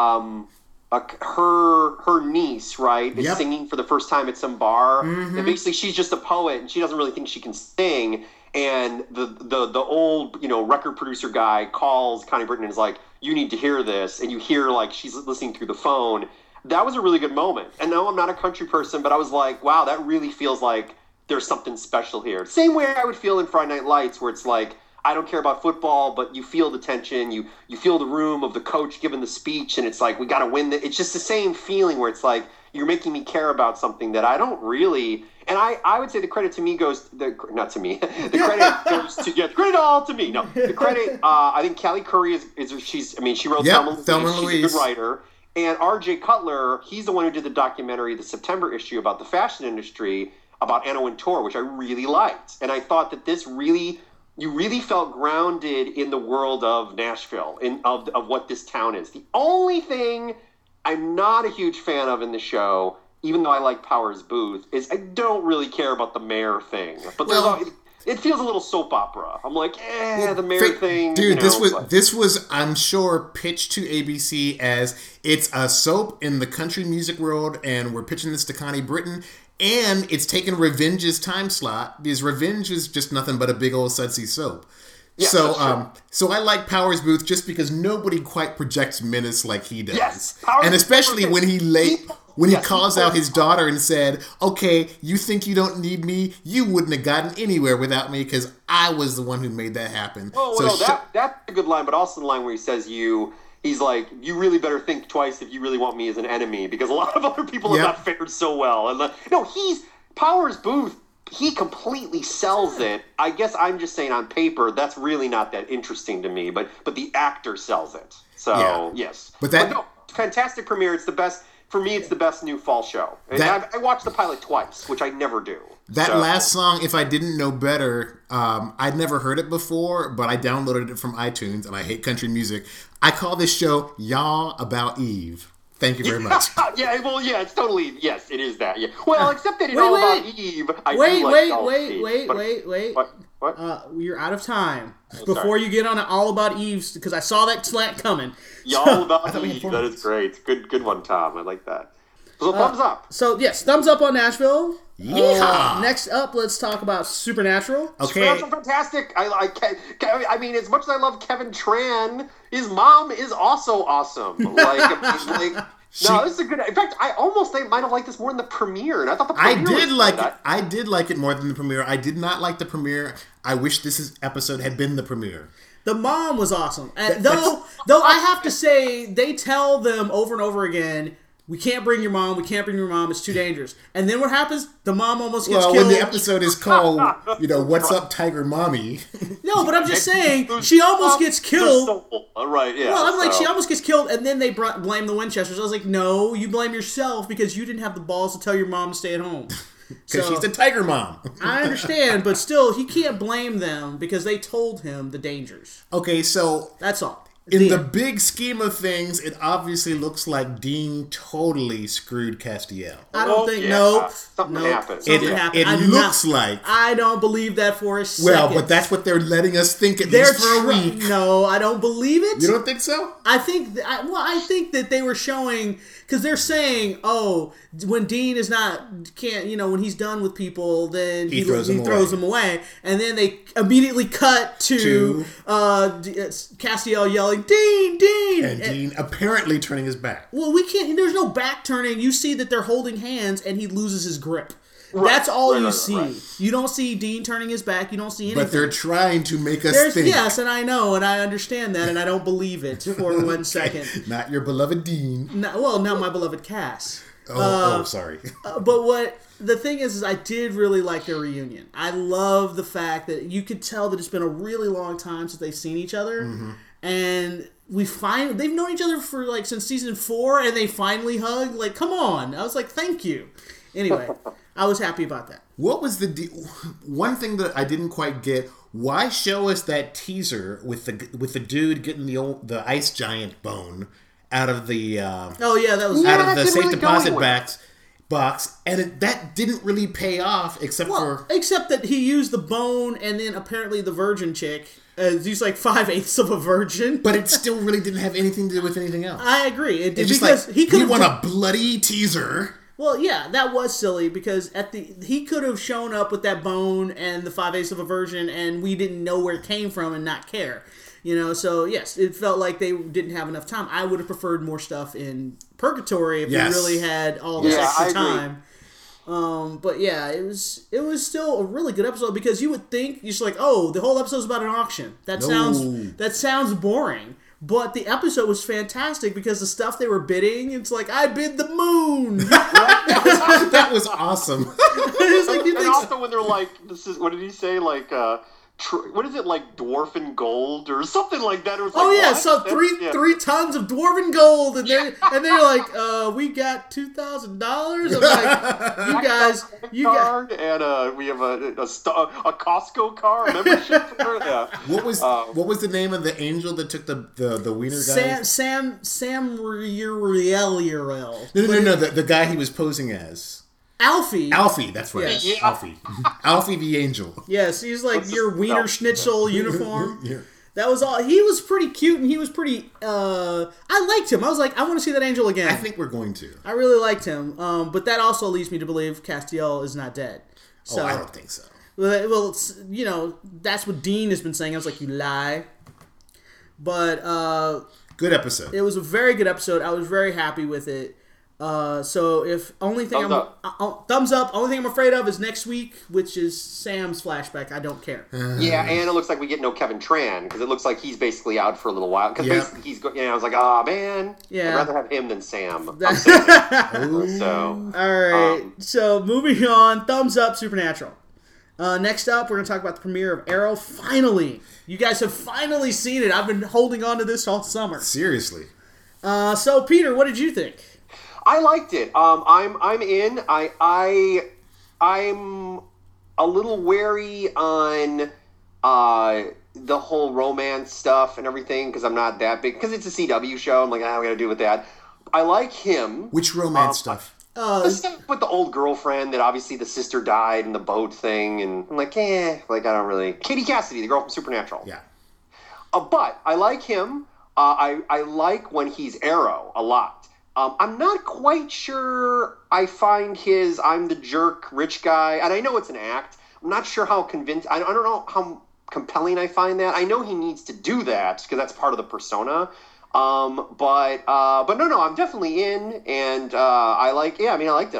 her niece, right, is singing for the first time at some bar, and basically she's just a poet, and she doesn't really think she can sing, and the old record producer guy calls Connie Britton and is like, you need to hear this, and you hear like she's listening through the phone. That was a really good moment. And no, I'm not a country person, but I was like, wow, that really feels like there's something special here. Same way I would feel in Friday Night Lights, where it's like, I don't care about football, but you feel the tension, you feel the room of the coach giving the speech, and it's like, we got to win. It's just the same feeling where it's like, you're making me care about something that I don't really. And I would say the credit to me goes, not to me, the credit goes to, the credit all to me. No, the credit, I think Callie Curry she wrote Thelma and Louise. She's a good writer. And R.J. Cutler, he's the one who did the documentary, the September issue about the fashion industry, about Anna Wintour, which I really liked. And I thought that this really, you really felt grounded in the world of Nashville, of what this town is. The only thing I'm not a huge fan of in the show, even though I like Powers Booth, is I don't really care about the mayor thing. But it feels a little soap opera. I'm like, the mayor thing. Dude, this was, I'm sure, pitched to ABC as it's a soap in the country music world, and we're pitching this to Connie Britton, and it's taking Revenge's time slot, because Revenge is just nothing but a big old sudsy soap. Yeah, so I like Powers Booth just because nobody quite projects menace like he does. Yes, and especially when he calls out his daughter and said, okay, you think you don't need me? You wouldn't have gotten anywhere without me because I was the one who made that happen. That's a good line, but also the line where he says he's like, you really better think twice if you really want me as an enemy, because a lot of other people have not fared so well. And Powers Booth, he completely sells it. I guess I'm just saying on paper, that's really not that interesting to me, but the actor sells it. So, yes. But fantastic premiere. It's the best. For me, it's the best new fall show. I watched the pilot twice, which I never do. That last song, If I Didn't Know Better, I'd never heard it before, but I downloaded it from iTunes, and I hate country music. I call this show Y'all About Eve. Thank you very much. It's totally, yes, it is that. Yeah. Well, except that it's all about Eve. Wait. What? You're out of time. Before you get on to All About Eve, because I saw that slant coming. Y'all About Eve. That is great. Good one, Tom. I like that. So thumbs up. So yes, thumbs up on Nashville. Yeehaw! Next up, let's talk about Supernatural. Okay. Supernatural, fantastic. I mean, as much as I love Kevin Tran, his mom is also awesome. No, this is a good. In fact, I almost might have liked this more than the premiere, and I thought the premiere. I did like it more than the premiere. I did not like the premiere. I wish episode had been the premiere. The mom was awesome. Though I have to say, they tell them over and over again, we can't bring your mom, it's too dangerous. And then what happens? The mom almost gets killed. Well, when the episode is called, What's Up, Tiger Mommy? No, but I'm just saying, she almost gets killed. Right, yeah. Well, I'm like, she almost gets killed, and then they blame the Winchesters. I was like, no, you blame yourself because you didn't have the balls to tell your mom to stay at home. Because she's the tiger mom. I understand, but still, he can't blame them because they told him the dangers. Okay, so That's all. in the big scheme of things, it obviously looks like Dean totally screwed Castiel. I don't think. yeah. Nope. Something happened. Something happened. It I do looks not, like. I don't believe that for a second. Well, but that's what they're letting us think at They're least for a week. No, I don't believe it. You don't think so? I think. I think that they were showing because they're saying, oh, when Dean when he's done with people, then he throws them away, and then they immediately cut to Castiel yelling, "Dean, Dean!" And Dean apparently turning his back. Well, we can't. There's no back turning. You see that they're holding hands, and he loses his grip. That's all you see. Right. You don't see Dean turning his back. You don't see anything. But they're trying to make us think. Yes, and I know, and I understand that, and I don't believe it for 1 second. Not your beloved Dean. Not my beloved Cass. Sorry. But what the thing is I did really like their reunion. I love the fact that you could tell that it's been a really long time since they've seen each other, and they've known each other for since season 4, and they finally hug. Like, come on! I was like, thank you. Anyway, I was happy about that. What was one thing that I didn't quite get? Why show us that teaser with the dude getting the ice giant bone out of the that was out of the safe really deposit box, and that didn't really pay off except that he used the bone, and then apparently the virgin chick used 5/8 of a virgin, but it still really didn't have anything to do with anything else. I agree. It's just he want a bloody teaser. Well, yeah, that was silly because he could have shown up with that bone and the 5/8 of a virgin, and we didn't know where it came from and not care. So yes, it felt like they didn't have enough time. I would have preferred more stuff in Purgatory if we really had all this extra time. But yeah, it was still a really good episode because you would think you're just like, oh, the whole episode's about an auction. That sounds boring. But the episode was fantastic because the stuff they were bidding, it's like, I bid the moon. That was awesome. And also when they're like, what did he say? What is it, dwarven gold or something like that? It was what? So three tons of dwarven gold, and they're like, we got $2,000. I'm like, you guys, and we have a Costco car membership. Yeah. What was the name of the angel that took the wiener guy? Sam Uriel. No, the guy he was posing as. Alfie, that's right. Yes. Yeah. Alfie the angel. Yes, he's like your Wiener Schnitzel uniform. Yeah. That was all. He was pretty cute, and he was pretty. I liked him. I was like, I want to see that angel again. I think we're going to. I really liked him. But that also leads me to believe Castiel is not dead. So, I don't think so. Well, that's what Dean has been saying. I was like, you lie. But good episode. It was a very good episode. I was very happy with it. So if only thing thumbs up. Only thing I'm afraid of is next week, which is Sam's flashback. I don't care. Yeah, and it looks like we get no Kevin Tran because it looks like he's basically out for a little while. Because basically he's I was like, man, I'd rather have him than Sam. So all right. So moving on. Thumbs up. Supernatural. Next up, we're going to talk about the premiere of Arrow. Finally, you guys have finally seen it. I've been holding on to this all summer. Seriously. So Peter, what did you think? I liked it. I'm in. I'm a little wary on the whole romance stuff and everything because I'm not that big. Because it's a CW show. I'm like, what am I going to do with that? I like him. Which romance stuff? The stuff with the old girlfriend that obviously the sister died in the boat thing. And I'm like, I don't really. Katie Cassidy, the girl from Supernatural. Yeah. But I like him. I like when he's Arrow a lot. I'm not quite sure I find his I'm the jerk rich guy, and I know it's an act. I'm not sure how convinced. I don't know how compelling I find that. I know he needs to do that because that's part of the persona. But no, I'm definitely in, and I liked it.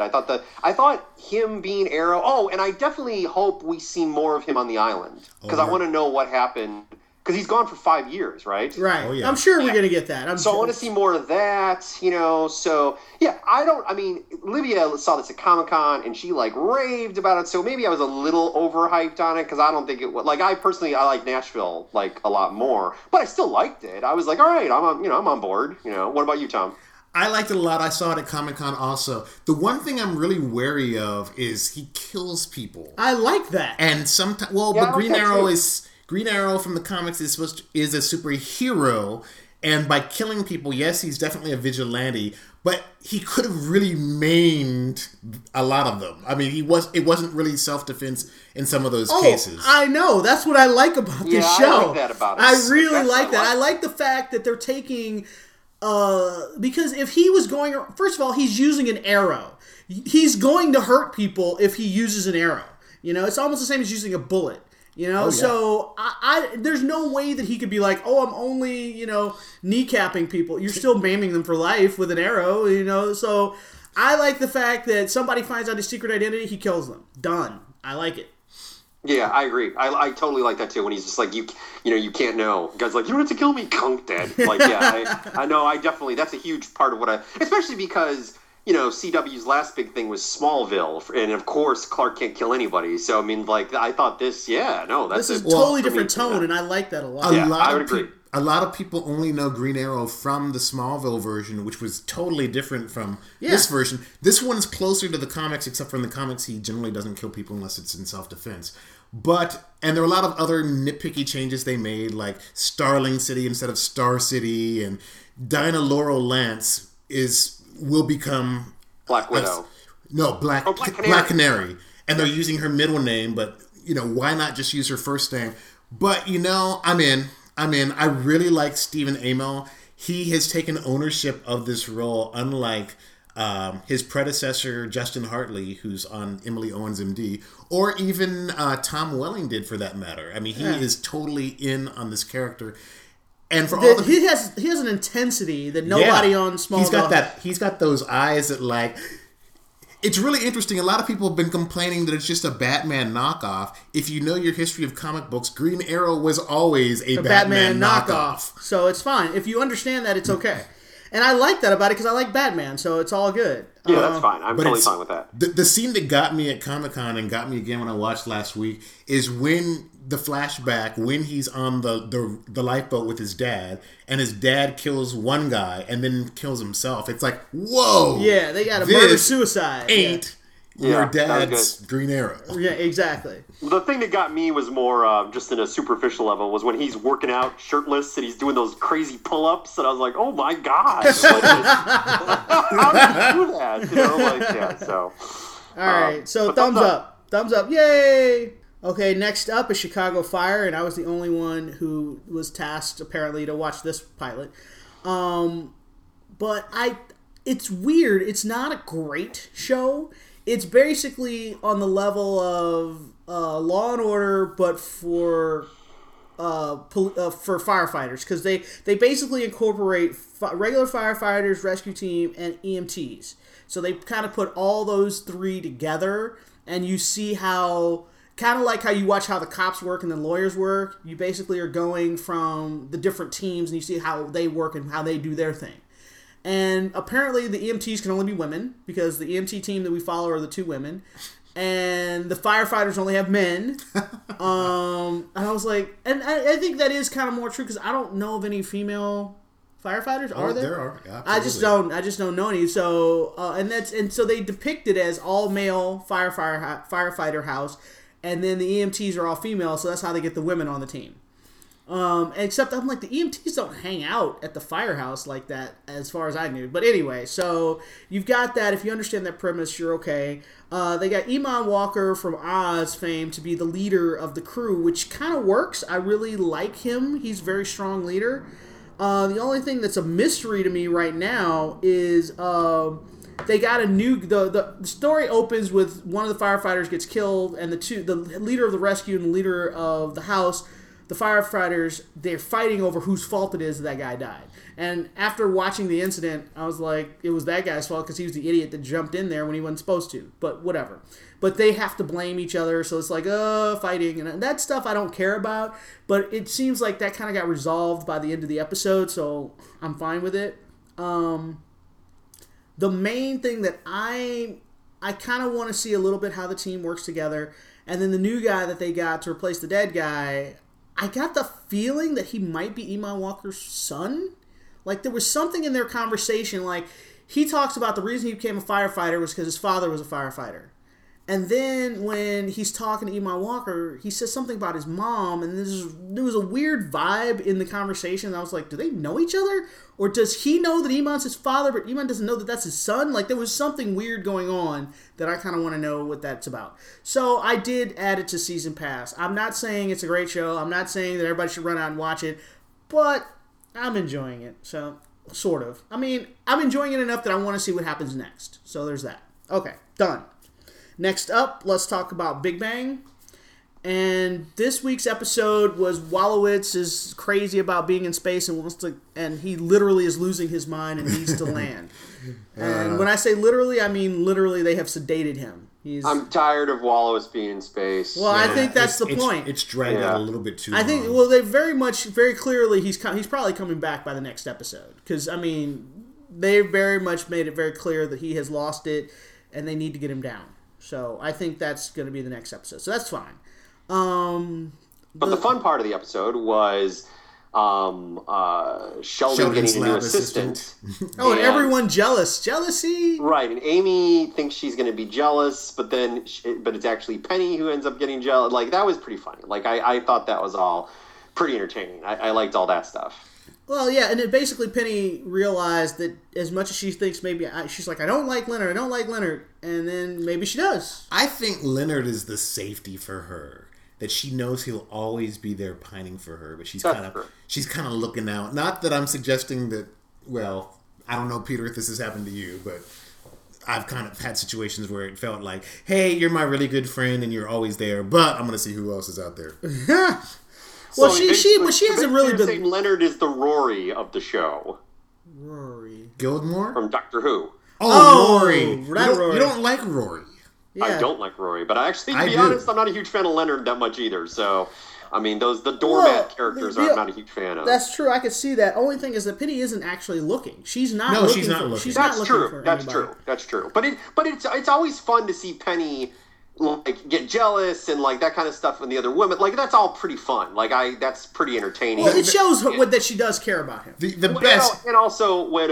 I thought him being Arrow. Oh, and I definitely hope we see more of him on the island because I want to know what happened. Because he's gone for 5 years, right? Right. Oh, yeah. I'm sure we're going to get that. I want to see more of that, So, yeah, Livia saw this at Comic-Con, and she, raved about it, so maybe I was a little overhyped on it, because I don't think it was... I like Nashville, a lot more, but I still liked it. I was like, all right, I'm on board. What about you, Tom? I liked it a lot. I saw it at Comic-Con also. The one thing I'm really wary of is he kills people. I like that. And sometimes... but Green Arrow is... Green Arrow from the comics is a superhero, and by killing people, yes, he's definitely a vigilante, but he could have really maimed a lot of them. I mean, it wasn't really self-defense in some of those cases. I know. That's what I like about this show. I like that about it. I really like that. I like the fact that they're taking... because if he was going... First of all, he's using an arrow. He's going to hurt people if he uses an arrow. It's almost the same as using a bullet. So I there's no way that he could be like, oh, I'm only, kneecapping people. You're still maiming them for life with an arrow, So I like the fact that somebody finds out his secret identity, he kills them. Done. I like it. Yeah, I agree. I totally like that too. When he's just like, you can't know. The guy's like, you don't have to kill me, Kunk dead. I know. I definitely. That's a huge part of what especially because. CW's last big thing was Smallville, and of course Clark can't kill anybody. So I thought this is a totally different tone, and I like that a lot. I would agree. A lot of people only know Green Arrow from the Smallville version, which was totally different from this version. This one's closer to the comics, except for in the comics he generally doesn't kill people unless it's in self-defense. And there are a lot of other nitpicky changes they made, like Starling City instead of Star City, and Dinah Laurel Lance will become Black Widow. Black Canary. And they're using her middle name, but why not just use her first name? But I'm in. I really like Stephen Amell. He has taken ownership of this role, unlike his predecessor Justin Hartley, who's on Emily Owens MD, or even Tom Welling did, for that matter. I mean, he is totally in on this character. And for all he has an intensity that nobody on Smallville. He's got those eyes that It's really interesting. A lot of people have been complaining that it's just a Batman knockoff. If you know your history of comic books, Green Arrow was always a Batman knockoff. So it's fine. If you understand that, it's okay. And I like that about it because I like Batman, so it's all good. Yeah, that's fine. I'm totally fine with that. The scene that got me at Comic-Con and got me again when I watched last week is when the flashback, when he's on the lifeboat with his dad, and his dad kills one guy and then kills himself. It's like, whoa! Yeah, they got a murder-suicide. Ain't your dad's Green Arrow. Yeah, exactly. The thing that got me was more just in a superficial level was when he's working out shirtless and he's doing those crazy pull-ups, and I was like, oh my god! How did you do that? So. All right, so thumbs up. Thumbs up. Yay! Okay, next up is Chicago Fire, and I was the only one who was tasked, apparently, to watch this pilot. But it's weird. It's not a great show. It's basically on the level of Law and Order, but for firefighters, because they basically incorporate regular firefighters, rescue team, and EMTs. So they kind of put all those three together, and you see how... Kind of like how you watch how the cops work and the lawyers work. You basically are going from the different teams and you see how they work and how they do their thing. And apparently the EMTs can only be women because the EMT team that we follow are the two women. And the firefighters only have men. And I was like... And I think that is kind of more true because I don't know of any female firefighters. Are there? There are. I just don't know any. So, and so they depict it as all male firefighter house. And then the EMTs are all female, so that's how they get the women on the team. Except I'm like, the EMTs don't hang out at the firehouse like that, as far as I knew. But anyway, so you've got that. If you understand that premise, you're okay. They got Iman Walker from Oz fame to be the leader of the crew, which kind of works. I really like him. He's a very strong leader. The only thing that's a mystery to me right now is they got a new. The story opens with one of the firefighters gets killed, and the leader of the rescue and the leader of the house, the firefighters, they're fighting over whose fault it is that guy died. And after watching the incident, I was like, it was that guy's fault because he was the idiot that jumped in there when he wasn't supposed to. But whatever. But they have to blame each other, so it's like, fighting. And that stuff I don't care about. But it seems like that kind of got resolved by the end of the episode, so I'm fine with it. The main thing that I kind of want to see a little bit how the team works together. And then the new guy that they got to replace the dead guy, I got the feeling that he might be Iman Walker's son. Like, there was something in their conversation, like, he talks about the reason he became a firefighter was because his father was a firefighter. And then when he's talking to Iman Walker, he says something about his mom, and there was a weird vibe in the conversation. I was like, do they know each other? Or does he know that Iman's his father, but Iman doesn't know that that's his son? Like, there was something weird going on that I kind of want to know what that's about. So I did add it to Season Pass. I'm not saying it's a great show. I'm not saying that everybody should run out and watch it, but I'm enjoying it, so sort of. I mean, I'm enjoying it enough that I want to see what happens next. So there's that. Okay, done. Next up, let's talk about Big Bang. And this week's episode was Wolowitz is crazy about being in space and he literally is losing his mind and needs to land. And when I say literally, I mean literally they have sedated him. I'm tired of Wolowitz being in space. Well, I think that's the point. It's dragged out a little bit too long. I think, well, they very clearly, he's probably coming back by the next episode. Because, I mean, they very much made it very clear that he has lost it and they need to get him down. So I think that's going to be the next episode. So that's fine. But the fun part of the episode was Sheldon getting a new assistant. And everyone jealous. Jealousy. Right, and Amy thinks she's going to be jealous, but it's actually Penny who ends up getting jealous. Like, that was pretty funny. Like, I thought that was all pretty entertaining. I liked all that stuff. Well, yeah, and then basically Penny realized that as much as she thinks she's like, I don't like Leonard, and then maybe she does. I think Leonard is the safety for her. That she knows he'll always be there pining for her, but she's kind of looking out. Not that I'm suggesting that, well, I don't know, Peter, if this has happened to you, but I've kind of had situations where it felt like, hey, you're my really good friend and you're always there, but I'm going to see who else is out there. Well, she hasn't really been. Saying Leonard is the Rory of the show. Rory Gilmore from Doctor Who. Oh, Rory. Rory. You don't like Rory. Yeah. I don't like Rory, but to be honest, I'm not a huge fan of Leonard that much either. So, I mean, the doormat characters I'm not a huge fan of. That's true. I could see that. Only thing is that Penny isn't actually looking. She's not. No, looking she's not for, looking. She's That's not true. looking for That's anybody. true. That's true. But it's always fun to see Penny like get jealous and like that kind of stuff in the other women. Like that's all pretty fun. Like that's pretty entertaining. Well, it shows that she does care about him. The best, and also when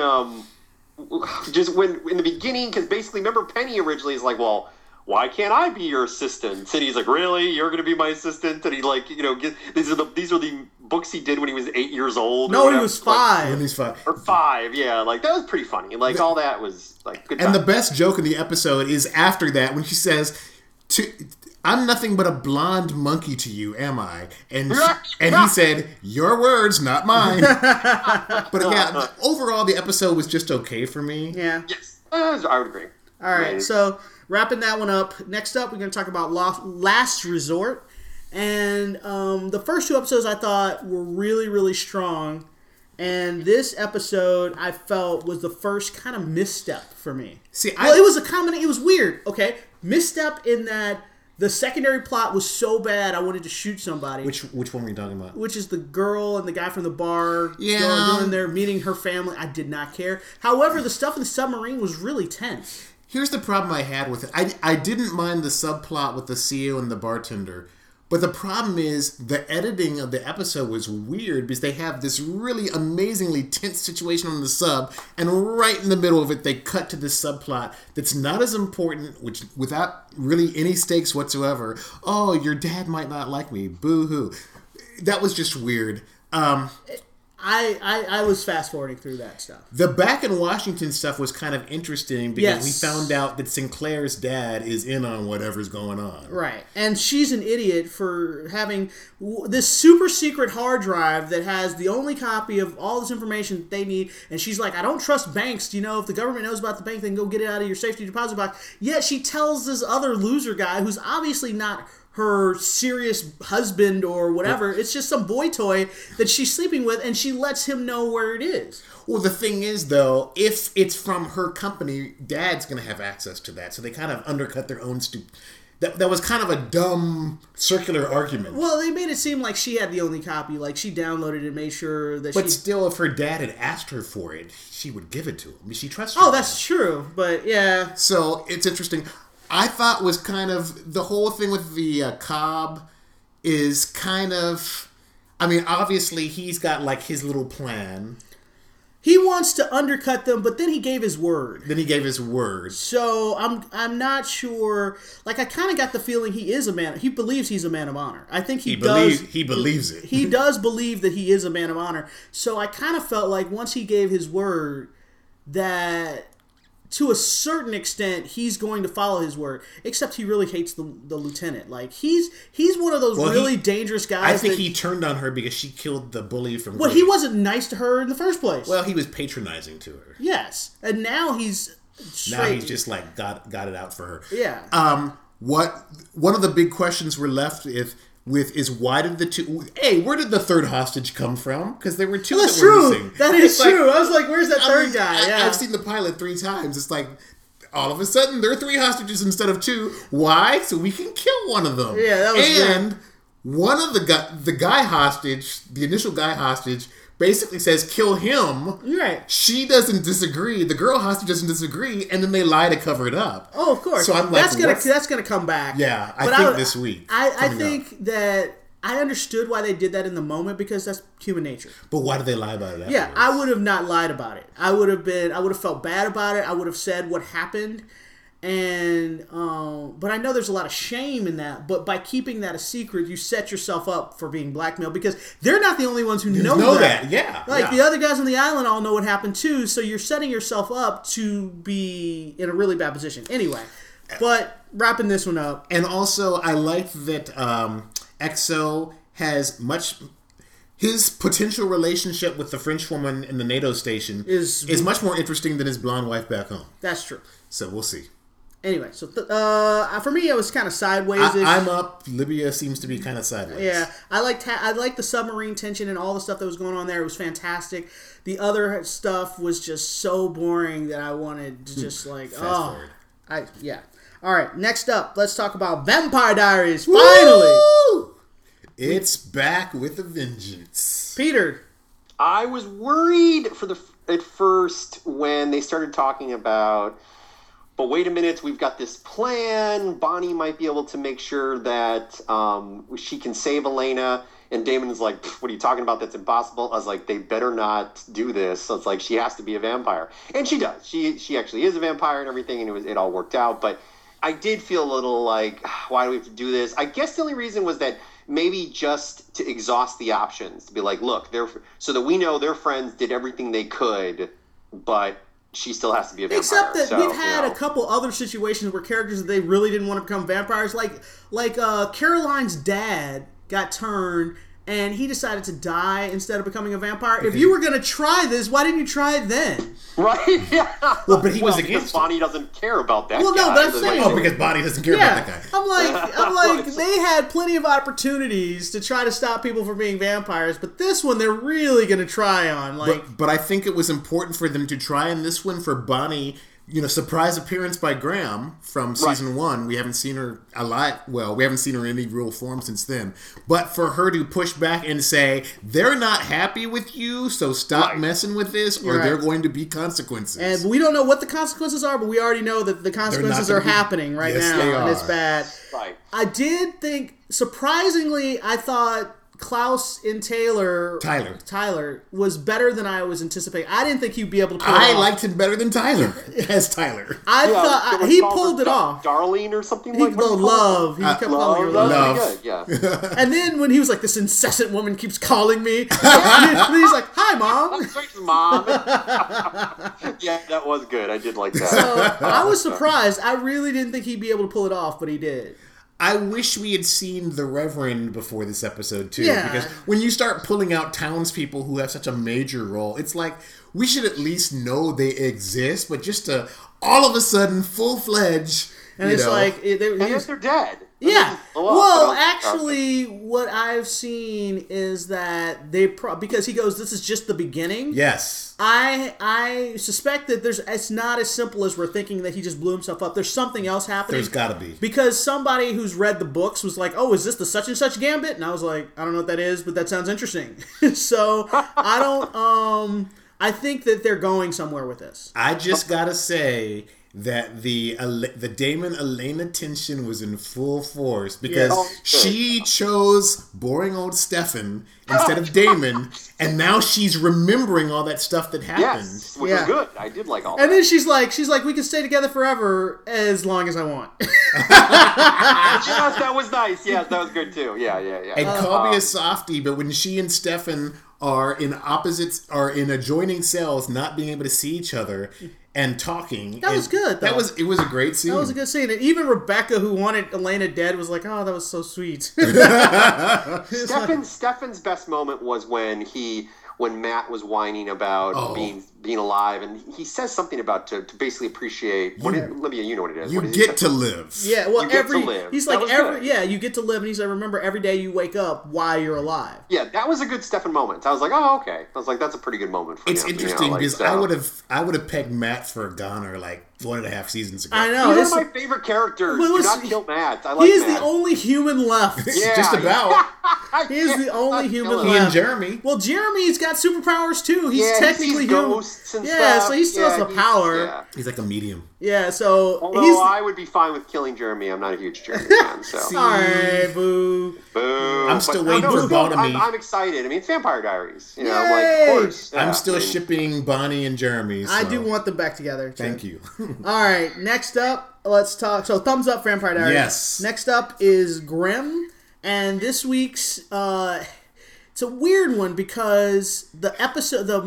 just when in the beginning, because basically remember Penny originally is like, well, why can't I be your assistant? And he's like, really? You're going to be my assistant? And he like, these are the books he did when he was 8 years old. No, he was 5. When he's 5. Or 5, yeah. Like, that was pretty funny. Like, all that was, like, good And time. the best joke in the episode is after that when she says, I'm nothing but a blonde monkey to you, am I? And he said, your words, not mine. But yeah, overall, the episode was just okay for me. Yeah. Yes, I would agree. All right, so wrapping that one up. Next up, we're going to talk about Last Resort. And the first 2 episodes I thought were really, really strong. And this episode I felt was the first kind of misstep for me. It was a combination. It was weird. Okay, misstep in that the secondary plot was so bad I wanted to shoot somebody. Which one were you talking about? Which is the girl and the guy from the bar going there, meeting her family. I did not care. However, the stuff in the submarine was really tense. Here's the problem I had with it. I didn't mind the subplot with the CEO and the bartender. But the problem is the editing of the episode was weird because they have this really amazingly tense situation on the sub, and right in the middle of it, they cut to this subplot that's not as important, which without really any stakes whatsoever. Oh, your dad might not like me. Boo-hoo. That was just weird. I I was fast forwarding through that stuff. The back in Washington stuff was kind of interesting because Yes. we found out that Sinclair's dad is in on whatever's going on. Right. And she's an idiot for having this super secret hard drive that has the only copy of all this information that they need. And she's like, I don't trust banks. You know, if the government knows about the bank, then go get it out of your safety deposit box. Yet she tells this other loser guy who's obviously not her serious husband or whatever. It's just some boy toy that she's sleeping with, and she lets him know where it is. Well, the thing is, though, if it's from her company, Dad's going to have access to that. So they kind of undercut their own That was kind of a dumb circular argument. Well, they made it seem like she had the only copy. Like, she downloaded it and made sure that But still, if her dad had asked her for it, she would give it to him. I mean, she trusts her. Oh, that's true. But, yeah. So it's interesting. I thought was kind of the whole thing with the Cobb is kind of. I mean, obviously he's got like his little plan. He wants to undercut them, but then he gave his word. Then he gave his word. So I'm not sure. Like, I kind of got the feeling he is a man. He believes he's a man of honor. I think he does. He believes it. He does believe that he is a man of honor. So I kind of felt like once he gave his word, that to a certain extent he's going to follow his word. Except he really hates the lieutenant. Like, he's one of those really dangerous guys. I think he turned on her because she killed the bully from. Well, he wasn't nice to her in the first place. Well, he was patronizing to her. Yes, and now he's straight. Now he's just like got it out for her. Yeah. One of the big questions we're left with is why did the two? Hey, where did the third hostage come from? Because there were two That's that were true. missing. That is It's like, true. I was like, where's that third mean, guy? Yeah. I've seen the pilot 3 times. It's like all of a sudden there are 3 hostages instead of 2. Why? So we can kill one of them. Yeah, that was and one of the guy hostage, the initial guy hostage, basically says kill him. Right. She doesn't disagree. The girl hostage doesn't disagree, and then they lie to cover it up. Oh, of course. So I'm like, that's gonna come back. Yeah, I But think this week. I think that I understood why they did that in the moment because that's human nature. But why did they lie about it afterwards? Yeah, I would have not lied about it. I would have felt bad about it. I would have said what happened. And but I know there's a lot of shame in that. But by keeping that a secret, you set yourself up for being blackmailed because they're not the only ones who know that. Yeah, like the other guys on the island all know what happened too. So you're setting yourself up to be in a really bad position. Anyway, but wrapping this one up, and also I like that EXO has his potential relationship with the French woman in the NATO station is much more interesting than his blonde wife back home. That's true. So we'll see. Anyway, so for me, it was kind of sideways. I'm up. Libya seems to be kind of sideways. Yeah, I liked the submarine tension and all the stuff that was going on there. It was fantastic. The other stuff was just so boring that I wanted to just like Fast forward. Yeah. All right, next up, let's talk about Vampire Diaries. Finally, Woo! It's back with a vengeance. Peter. I was worried at first when they started talking about, but wait a minute, we've got this plan. Bonnie might be able to make sure that she can save Elena. And Damon is like, what are you talking about? That's impossible. I was like, they better not do this. So it's like, she has to be a vampire. And she does. She actually is a vampire and everything, and it all worked out. But I did feel a little like, why do we have to do this? I guess the only reason was that maybe just to exhaust the options, to be like, look, so that we know their friends did everything they could, but she still has to be a vampire. Except that we've had a couple other situations where characters that they really didn't want to become vampires, like Caroline's dad got turned and he decided to die instead of becoming a vampire. If you were going to try this, why didn't you try it then? Right? Yeah. Well, but he was against Bonnie doesn't care about that well, guy. No, but I'm saying... Oh, because Bonnie doesn't care about that guy. I'm like, they had plenty of opportunities to try to stop people from being vampires, but this one they're really going to try on. But I think it was important for them to try in this one for Bonnie. Surprise appearance by Graham from season 1. We haven't seen her a lot. Well, we haven't seen her in any real form since then. But for her to push back and say, they're not happy with you, so stop messing with this, or there are going to be consequences. And we don't know what the consequences are, but we already know that the consequences are happening right now, and it's bad. Right. I did think, surprisingly, I thought Klaus in Tyler was better than I was anticipating. I didn't think he'd be able to pull it off. I liked him better than Tyler as Tyler. I thought he pulled it off. Darlene or something like that. Love. He kept calling her Love. Love. That was pretty good, yeah. And then when he was like, this incessant woman keeps calling me. And he's like, hi, Mom. Thanks, Mom. Yeah, that was good. I did like that. So I was surprised. I really didn't think he'd be able to pull it off, but he did. I wish we had seen the Reverend before this episode, too. Yeah. Because when you start pulling out townspeople who have such a major role, it's like, we should at least know they exist, but just to all of a sudden, full-fledged, and it's like... they're dead. Yeah. Oh, Well, actually, what I've seen is that they... because he goes, this is just the beginning. Yes. I suspect that it's not as simple as we're thinking that he just blew himself up. There's something else happening. There's gotta be. Because somebody who's read the books was like, oh, is this the such and such gambit? And I was like, I don't know what that is, but that sounds interesting. So, I think that they're going somewhere with this. I just gotta say that the Damon Elena tension was in full force because she chose boring old Stefan instead of Damon, and now she's remembering all that stuff that happened. Yes, which was good. I did like all that. And then she's like, we can stay together forever as long as I want. Yes, that was nice. Yes, that was good too. Yeah. And call me a softie, but when she and Stefan are in adjoining cells, not being able to see each other and talking. That was good, though. It was a great scene. That was a good scene. And even Rebecca, who wanted Elena dead, was like, oh, that was so sweet. Stefan's best moment was when Matt was whining about being alive, and he says something about to basically appreciate. Libya, you know what it is. You get to live. Yeah, well, you get to live. He's like you get to live, and he's like, remember every day you wake up why you're alive. Yeah, that was a good Stefan moment. I was like, oh, okay. I was like, that's a pretty good moment for him. It's interesting because I would have pegged Matt for a goner like 1.5 seasons ago. I know. He's one of my favorite characters. Do not kill Matt. I like He is Matt. the only human left. Yeah, just about. He is the only human left. He and Jeremy. Well, Jeremy's got superpowers too. He's technically he sees ghosts and yeah, stuff. so he still has the power. Yeah. He's like a medium. Yeah, so Although I would be fine with killing Jeremy. I'm not a huge Jeremy fan. So. Sorry, boo. Boo. I'm still waiting for Bonamy. I'm excited. I mean, it's Vampire Diaries. You know, Yay! like, of course. Yeah, I'm still shipping Bonnie and Jeremy. So. I do want them back together. Thank you. All right, next up, let's talk. So, thumbs up, Vampire Diaries. Yes. Next up is Grimm, and this week's it's a weird one because the episode, the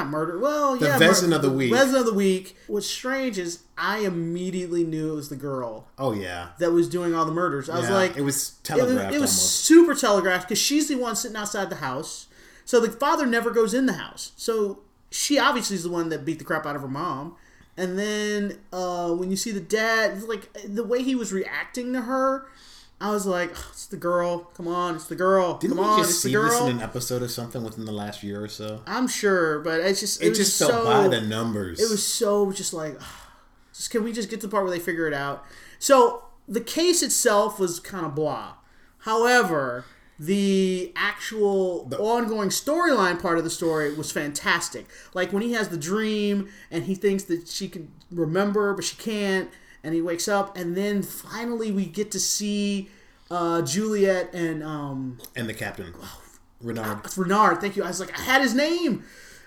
Vezina of the week. Vezina of the week. What's strange is I immediately knew it was the girl. Oh yeah. That was doing all the murders. I was like, it was telegraphed. It was almost. super telegraphed because she's the one sitting outside the house. So the father never goes in the house. So she obviously is the one that beat the crap out of her mom. And then when you see the dad, like the way he was reacting to her, I was like, oh, it's the girl. Come on, it's the girl. Didn't Come we on, just it's see the girl. this in an episode of something within the last year or so? I'm sure, but it just felt so, by the numbers. It was so just like, can we just get to the part where they figure it out? So the case itself was kind of blah. However, the actual ongoing storyline part of the story was fantastic. Like when he has the dream and he thinks that she can remember, but she can't, and he wakes up, and then finally we get to see Juliet and the captain, Renard. Renard, thank you. I was like, I had his name.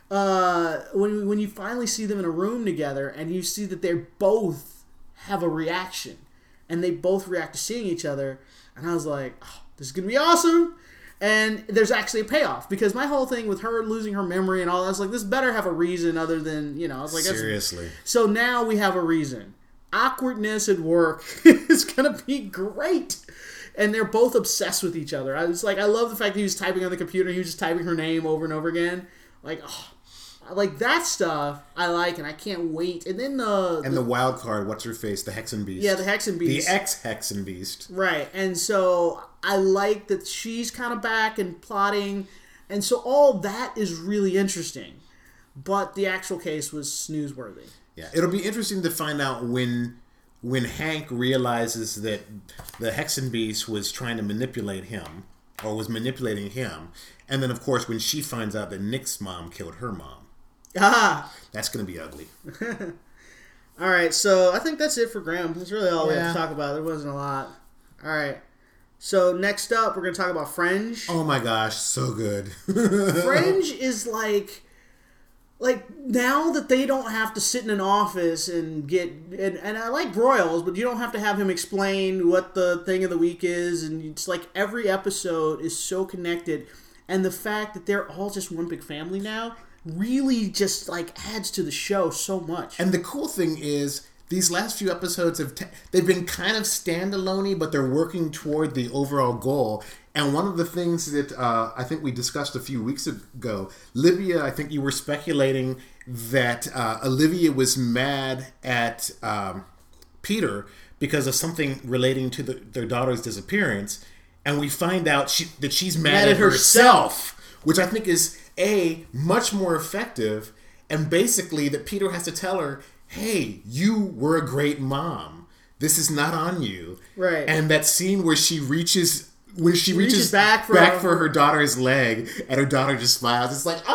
When you finally see them in a room together, and you see that they both have a reaction, and they both react to seeing each other, and I was like, oh, this is gonna be awesome. And there's actually a payoff because my whole thing with her losing her memory and all that, I was like, this better have a reason other than I was like, seriously. So now we have a reason. Awkwardness at work is gonna be great. And they're both obsessed with each other. I was like, I love the fact that he was typing on the computer. He was just typing her name over and over again. Like, like that stuff I like, and I can't wait. And then the wild card, what's her face? The Hexen Beast. Yeah, the Hexen Beast. The ex-Hexen Beast. Right. And so I like that she's kind of back and plotting. And so all that is really interesting. But the actual case was snoozeworthy. Yeah, it'll be interesting to find out when Hank realizes that the Hexen Beast was trying to manipulate him, or was manipulating him, and then, of course, when she finds out that Nick's mom killed her mom. Ah! That's going to be ugly. All right, so I think that's it for Graham. That's really all we have to talk about. There wasn't a lot. All right. So next up, we're going to talk about Fringe. Oh my gosh, so good. Fringe is like now that they don't have to sit in an office and get and I like Broyles, but you don't have to have him explain what the thing of the week is, and it's like every episode is so connected, and the fact that they're all just one big family now really just like adds to the show so much. And the cool thing is, these last few episodes they've been kind of standalone-y, but they're working toward the overall goal. And one of the things that I think we discussed a few weeks ago, Livia, I think you were speculating that Olivia was mad at Peter because of something relating to their daughter's disappearance. And we find out that she's mad at herself, which I think is, much more effective. And basically that Peter has to tell her, hey, you were a great mom. This is not on you. Right. And that scene where she reaches back for her daughter's leg, and her daughter just smiles. It's like,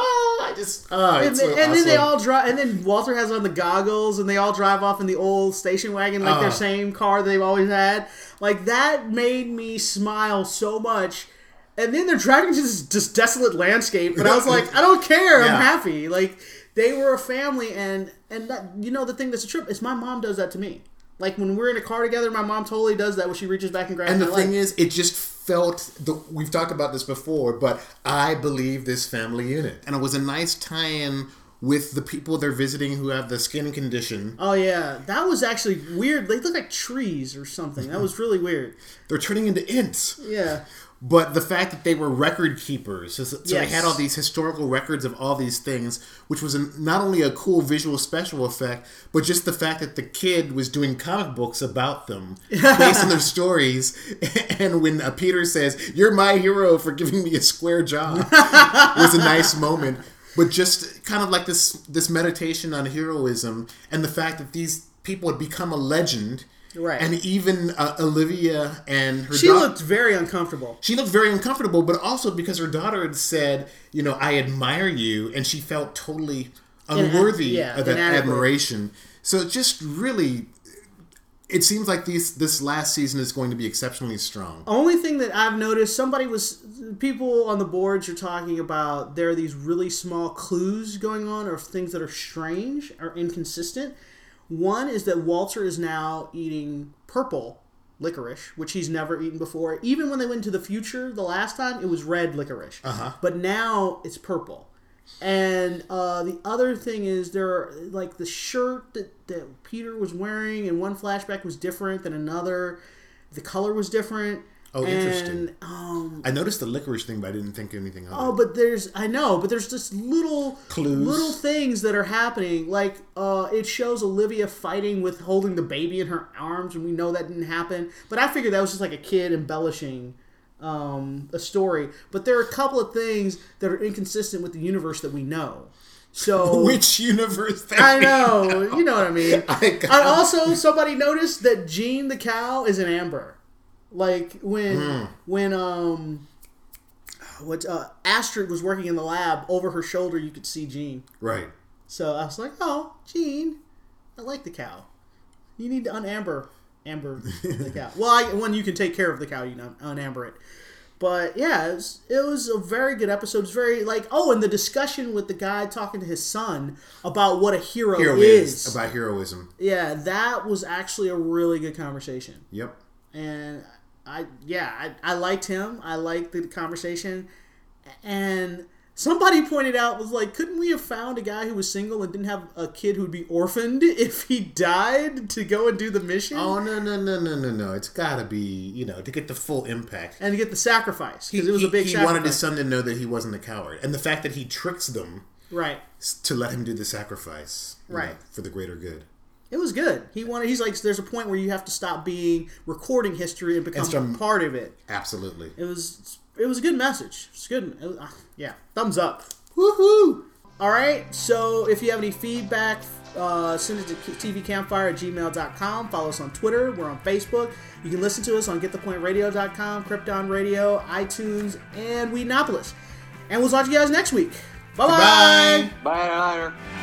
then they all drive, and then Walter has on the goggles, and they all drive off in the old station wagon, like their same car that they've always had. Like, that made me smile so much. And then they're driving to this desolate landscape, but I was like, I don't care. I'm happy. Like, they were a family, and that, the thing that's a trip is my mom does that to me. Like, when we're in a car together, my mom totally does that when she reaches back and grabs my leg. And the thing is, it just felt, we've talked about this before, but I believe this family unit. And it was a nice tie-in with the people they're visiting who have the skin condition. Oh, yeah. That was actually weird. They look like trees or something. That was really weird. They're turning into ints. Yeah. But the fact that they were record keepers, so they had all these historical records of all these things, which was not only a cool visual special effect, but just the fact that the kid was doing comic books about them based on their stories. And when Peter says, "You're my hero for giving me a square jaw," was a nice moment. But just kind of like this meditation on heroism and the fact that these people had become a legend. Right. And even Olivia and her daughter... She looked very uncomfortable. She looked very uncomfortable, but also because her daughter had said, I admire you, and she felt totally unworthy of that admiration. So just really... It seems like this last season is going to be exceptionally strong. Only thing that I've noticed, people on the boards are talking about there are these really small clues going on, or things that are strange or inconsistent. One is that Walter is now eating purple licorice, which he's never eaten before. Even when they went to the future the last time, it was red licorice. Uh-huh. But now it's purple. And the other thing is the shirt that Peter was wearing in one flashback was different than another. The color was different. Oh, interesting. I noticed the licorice thing, but I didn't think anything of it. Oh, but there's just little clues, little things that are happening. Like it shows Olivia fighting with holding the baby in her arms, and we know that didn't happen. But I figured that was just like a kid embellishing a story. But there are a couple of things that are inconsistent with the universe that we know. So which universe? I know, you know what I mean. And also, somebody noticed that Jean the cow is an amber. Like when Astrid was working in the lab, over her shoulder you could see Jean. Right. So I was like, oh, Jean, I like the cow. You need to amber the cow. Well, when you can take care of the cow, you can unamber it. But yeah, it was a very good episode. It was very and the discussion with the guy talking to his son about what a hero is. About heroism. Yeah, that was actually a really good conversation. Yep. And I liked him. I liked the conversation. And somebody pointed out, was like, couldn't we have found a guy who was single and didn't have a kid who would be orphaned if he died to go and do the mission? Oh, no. It's got to be, to get the full impact. And to get the sacrifice, because it was a big sacrifice. He wanted his son to know that he wasn't a coward. And the fact that he tricks them to let him do the sacrifice for the greater good. It was good. He's like, there's a point where you have to stop recording history and become part of it. Absolutely. It was a good message. It's good. Thumbs up. Woohoo! All right. So if you have any feedback, send it to tvcampfire@gmail.com. Follow us on Twitter. We're on Facebook. You can listen to us on getthepointradio.com, Krypton Radio, iTunes, and Whedonopolis. And we'll talk to you guys next week. Bye-bye. Bye. Bye.